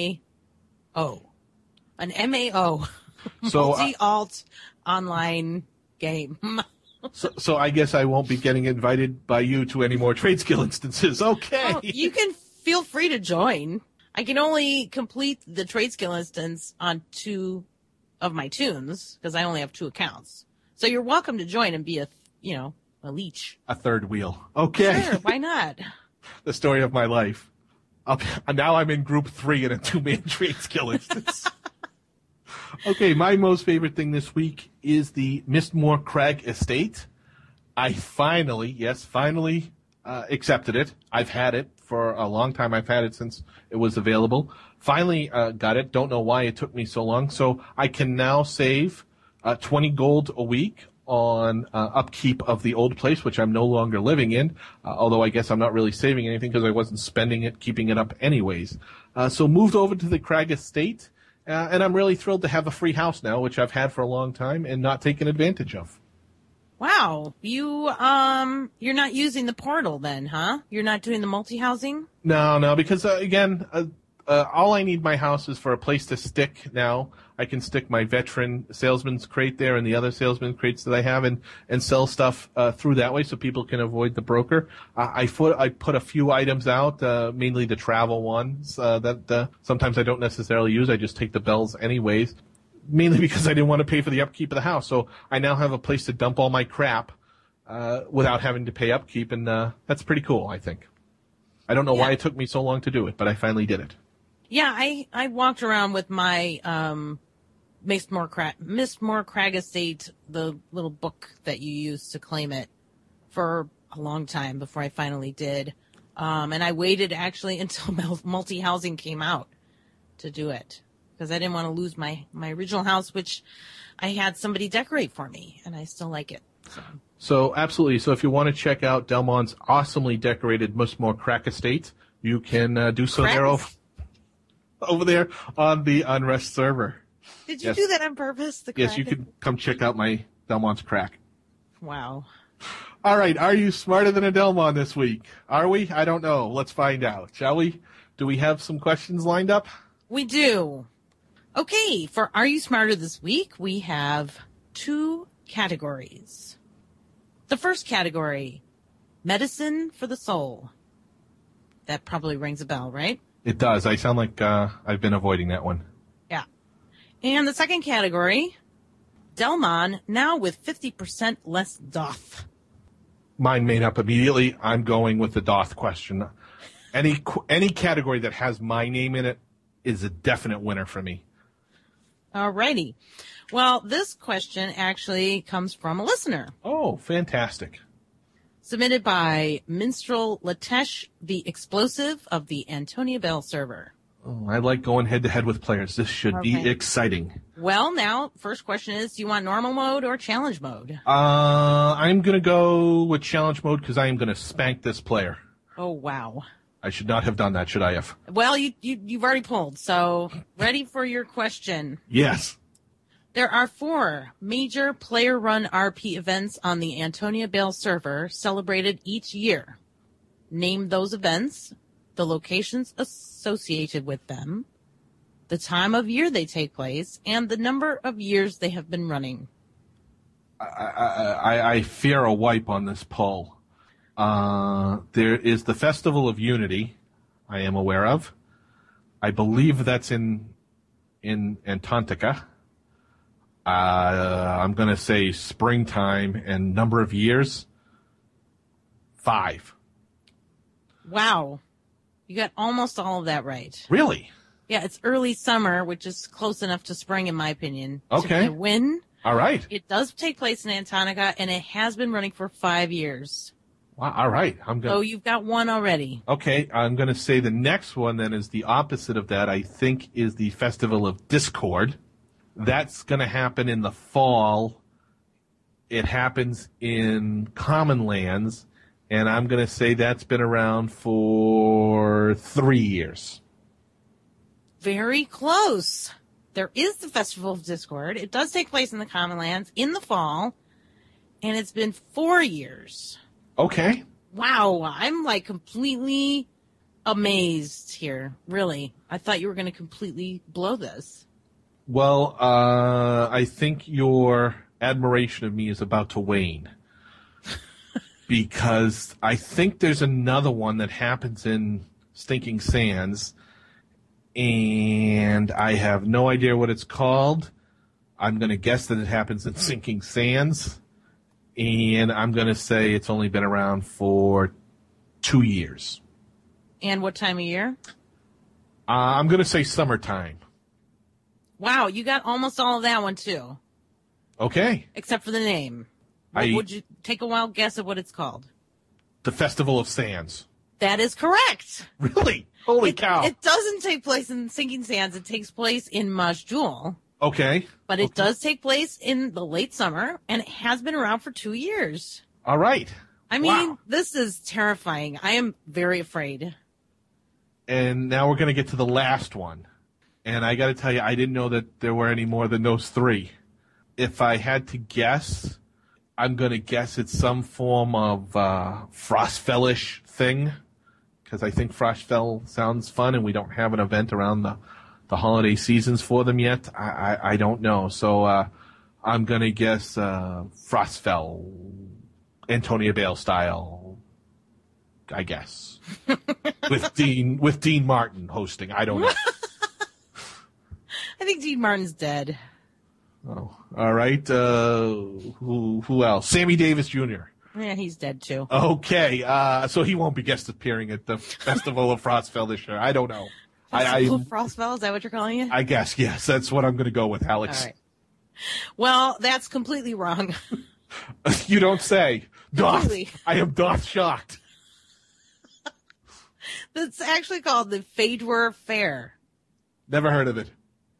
MAO. An MAO. So, Multi-alt online game. so I guess I won't be getting invited by you to any more trade skill instances. Okay. Oh, you can feel free to join. I can only complete the trade skill instance on 2 of my tunes because I only have 2 accounts. So you're welcome to join and be a leech. A third wheel. Okay. Sure, why not? The story of my life. Now I'm in group 3 in a 2-man trade skill instance. Okay, my most favorite thing this week is the Mistmore Crag Estate. I finally accepted it. I've had it for a long time. I've had it since it was available. Finally got it. Don't know why it took me so long. So I can now save 20 gold a week on upkeep of the old place, which I'm no longer living in, although I guess I'm not really saving anything because I wasn't spending it, keeping it up anyways. So moved over to the Crag Estate, and I'm really thrilled to have a free house now, which I've had for a long time and not taken advantage of. Wow, you're not using the portal then, huh? You're not doing the multi-housing? No, because again, all I need my house is for a place to stick now. I can stick my veteran salesman's crate there and the other salesman crates that I have and sell stuff through that way so people can avoid the broker. I put a few items out, mainly the travel ones that sometimes I don't necessarily use. I just take the bells anyways, mainly because I didn't want to pay for the upkeep of the house. So I now have a place to dump all my crap without having to pay upkeep, and that's pretty cool, I think. I don't know why it took me so long to do it, but I finally did it. Yeah, I walked around with my Mistmore Crag Estate, the little book that you use to claim it, for a long time before I finally did. And I waited actually until multi-housing came out to do it because I didn't want to lose my original house, which I had somebody decorate for me, and I still like it. So absolutely. So if you want to check out Delmon's awesomely decorated Mistmore Crag Estate, you can do so there over there on the Unrest server. Did you do that on purpose? Yes, you can come check out my Delmon's Crack. Wow. All right, are you smarter than a Delmon this week? Are we? I don't know. Let's find out, shall we? Do we have some questions lined up? We do. Okay, for Are You Smarter this week, we have 2 categories. The first category, medicine for the soul. That probably rings a bell, right? It does. I sound like I've been avoiding that one. Yeah. And the second category, Delmon, now with 50% less doth. Mine made up immediately. I'm going with the doth question. Any category that has my name in it is a definite winner for me. All righty. Well, this question actually comes from a listener. Oh, fantastic. Submitted by Minstrel Latesh, the explosive of the Antonia Bell server. Oh, I like going head-to-head with players. This should be exciting. Well, now, first question is, do you want normal mode or challenge mode? I'm going to go with challenge mode because I am going to spank this player. Oh, wow. I should not have done that, should I have? Well, you've already pulled, so ready for your question. Yes. There are 4 major player-run RP events on the Antonia Bell server celebrated each year. Name those events, the locations associated with them, the time of year they take place, and the number of years they have been running. I fear a wipe on this poll. There is the Festival of Unity, I am aware of. I believe that's in Antarctica. I'm going to say springtime and number of years, 5. Wow. You got almost all of that right. Really? Yeah, it's early summer, which is close enough to spring, in my opinion. Okay. To win. All right. It does take place in Antarctica, and it has been running for 5 years. Wow. All right. So you've got 1 already. Okay. I'm going to say the next one then is the opposite of that, I think, is the Festival of Discord. That's going to happen in the fall. It happens in Common Lands, And I'm going to say that's been around for 3 years. Very close. There is the Festival of Discord. It does take place in the Commonlands in the fall, and it's been 4 years. Okay. Wow, I'm like completely amazed here. Really. I thought you were going to completely blow this. Well, I think your admiration of me is about to wane. Because I think there's another one that happens in Stinking Sands, and I have no idea what it's called. I'm going to guess that it happens in Sinking Sands, and I'm going to say it's only been around for 2 years. And what time of year? I'm going to say summertime. Wow, you got almost all of that one, too. Okay. Except for the name. Would you take a wild guess at what it's called? The Festival of Sands. That is correct. Really? Holy cow. It doesn't take place in Sinking Sands. It takes place in Majul. Okay. But it does take place in the late summer, and it has been around for 2 years. All right. I mean, This is terrifying. I am very afraid. And now we're going to get to the last one. And I got to tell you, I didn't know that there were any more than those 3. If I had to guess, I'm going to guess it's some form of Frostfellish thing, because I think Frostfell sounds fun, and we don't have an event around the holiday seasons for them yet. I don't know. So I'm going to guess Frostfell, Antonia Bale style, I guess. with Dean Martin hosting. I don't know. I think Dean Martin's dead. Oh, all right. Who else? Sammy Davis Jr. Yeah, he's dead too. Okay, so he won't be guest appearing at the Festival of Frostfell this year. I don't know. Festival of Frostfell, is that what you're calling it? I guess, yes. That's what I'm going to go with, Alex. All right. Well, that's completely wrong. You don't say. Completely. I am shocked. It's actually called the Faidwer Fair. Never heard of it.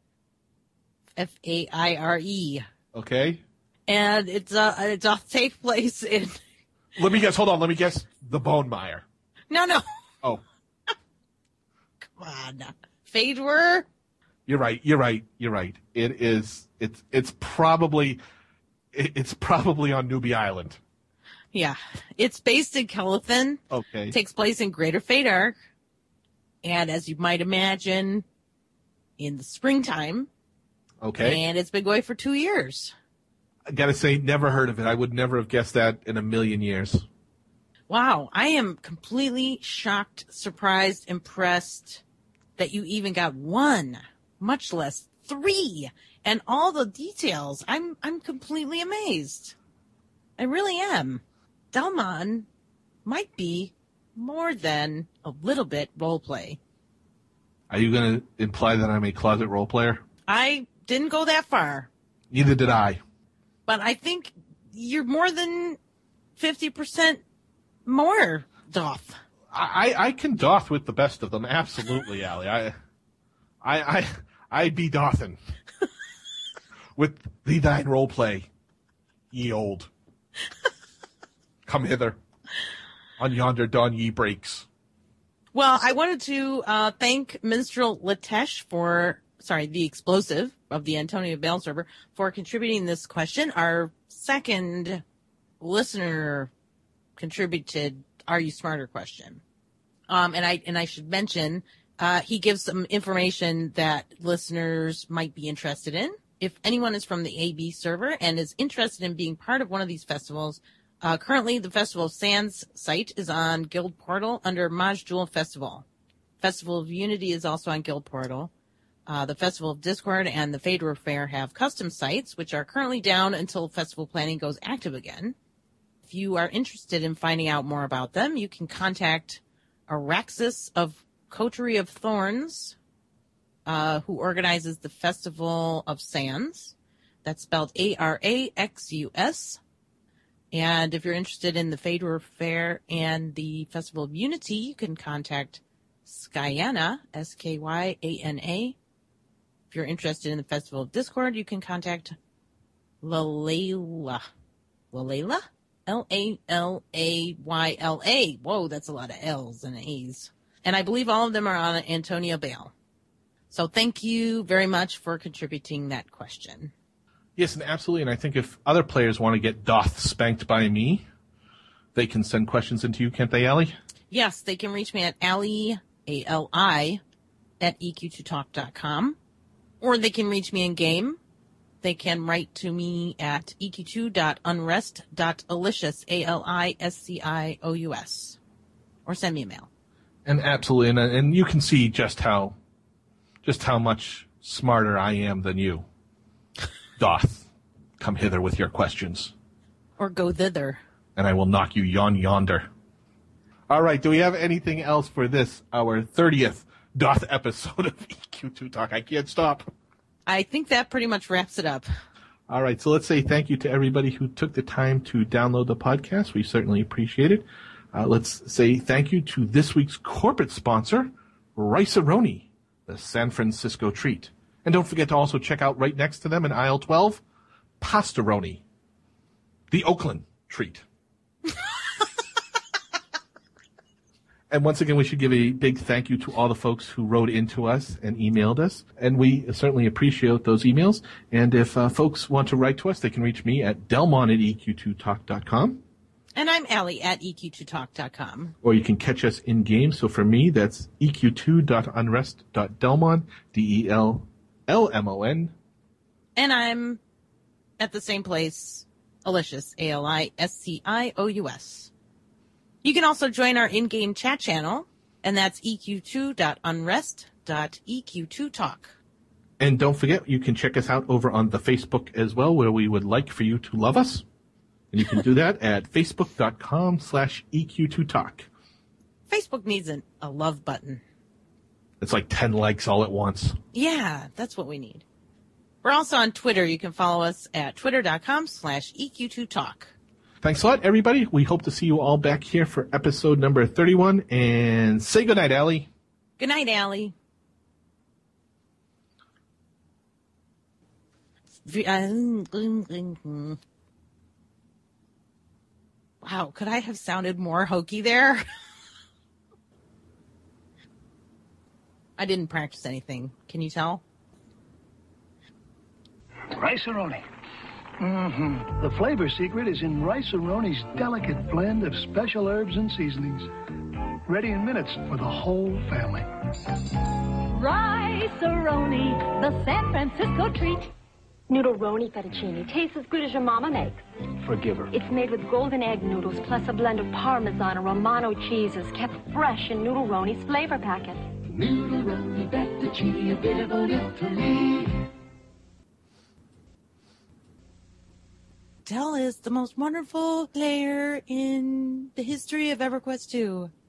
Faire. Okay. And it's take place in. Let me guess. Hold on. Let me guess. The Bone Mire. No. Oh. Come on. Faidwer. You're right. It is. It's probably on Newbie Island. Yeah. It's based in Kelithan. Okay. It takes place in Greater Faidar. And as you might imagine, in the springtime. Okay. And it's been going for 2 years. I gotta say, never heard of it. I would never have guessed that in a million years. Wow. I am completely shocked, surprised, impressed that you even got 1, much less 3, and all the details. I'm completely amazed. I really am. Delmon might be more than a little bit role play. Are you going to imply that I'm a closet role player? I didn't go that far. Neither did I. But I think you're more than 50% more doth. I can doth with the best of them, absolutely, Allie. I'd be dothin' with the thine role play, ye old. Come hither, on yonder dawn ye breaks. Well, I wanted to thank Minstrel Latesh for, the explosive of the Antonia Bale server, for contributing this question. Our second listener contributed Are You Smarter question. And I should mention, he gives some information that listeners might be interested in. If anyone is from the AB server and is interested in being part of one of these festivals, currently the Festival of Sands site is on Guild Portal under Majul Festival. Festival of Unity is also on Guild Portal. The Festival of Discord and the Faidwer Fair have custom sites, which are currently down until festival planning goes active again. If you are interested in finding out more about them, you can contact Araxis of Coterie of Thorns, who organizes the Festival of Sands. That's spelled Araxus. And if you're interested in the Faidwer Fair and the Festival of Unity, you can contact Skyana, Skyana. If you're interested in the Festival of Discord, you can contact Lalela. Lalela? Lalayla. Whoa, that's a lot of L's and A's. And I believe all of them are on Antonia Bale. So thank you very much for contributing that question. Yes, and absolutely. And I think if other players want to get doth spanked by me, they can send questions into you, can't they, Allie? Yes, they can reach me at Allie, A-L-I, at EQ2talk.com. Or they can reach me in game. They can write to me at eq2.unrest.alicious, A-L-I-S-C-I-O-U-S. Or send me a mail. And absolutely. And you can see just how much smarter I am than you. Doth, come hither with your questions. Or go thither. And I will knock you yonder. All right, do we have anything else for this, our 30th Doth episode of EQ2 Talk? I can't stop. I think that pretty much wraps it up. All right, so let's say thank you to everybody who took the time to download the podcast. We certainly appreciate it. Let's say thank you to this week's corporate sponsor, Rice-A-Roni, the San Francisco treat. And don't forget to also check out right next to them in aisle 12, Pastaroni, the Oakland treat. And once again, we should give a big thank you to all the folks who wrote into us and emailed us. And we certainly appreciate those emails. And if folks want to write to us, they can reach me at delmon@eq2talk.com. And I'm Allie at eq2talk.com. Or you can catch us in game. So for me, that's eq2.unrest.delmon, DELLMON. And I'm at the same place, Alicious, ALISCIOUS. You can also join our in-game chat channel, and that's eq2.unrest.eq2talk. And don't forget, you can check us out over on the Facebook as well, where we would like for you to love us. And you can do that at facebook.com/EQ2Talk. Facebook needs a love button. It's like 10 likes all at once. Yeah, that's what we need. We're also on Twitter. You can follow us at twitter.com/EQ2Talk. Thanks a lot, everybody. We hope to see you all back here for episode number 31. And say goodnight, Allie. Good night, Allie. Wow, could I have sounded more hokey there? I didn't practice anything. Can you tell? Rice-A-Roni. The flavor secret is in Rice-A-Roni's delicate blend of special herbs and seasonings. Ready in minutes for the whole family. Rice-A-Roni, the San Francisco treat. Noodle-roni fettuccine tastes as good as your mama makes. Forgive her. It's made with golden egg noodles plus a blend of Parmesan and Romano cheeses kept fresh in Noodle-Roni's flavor packet. Noodle-Roni fettuccine, a bit of old Italy. Dell is the most wonderful player in the history of EverQuest 2.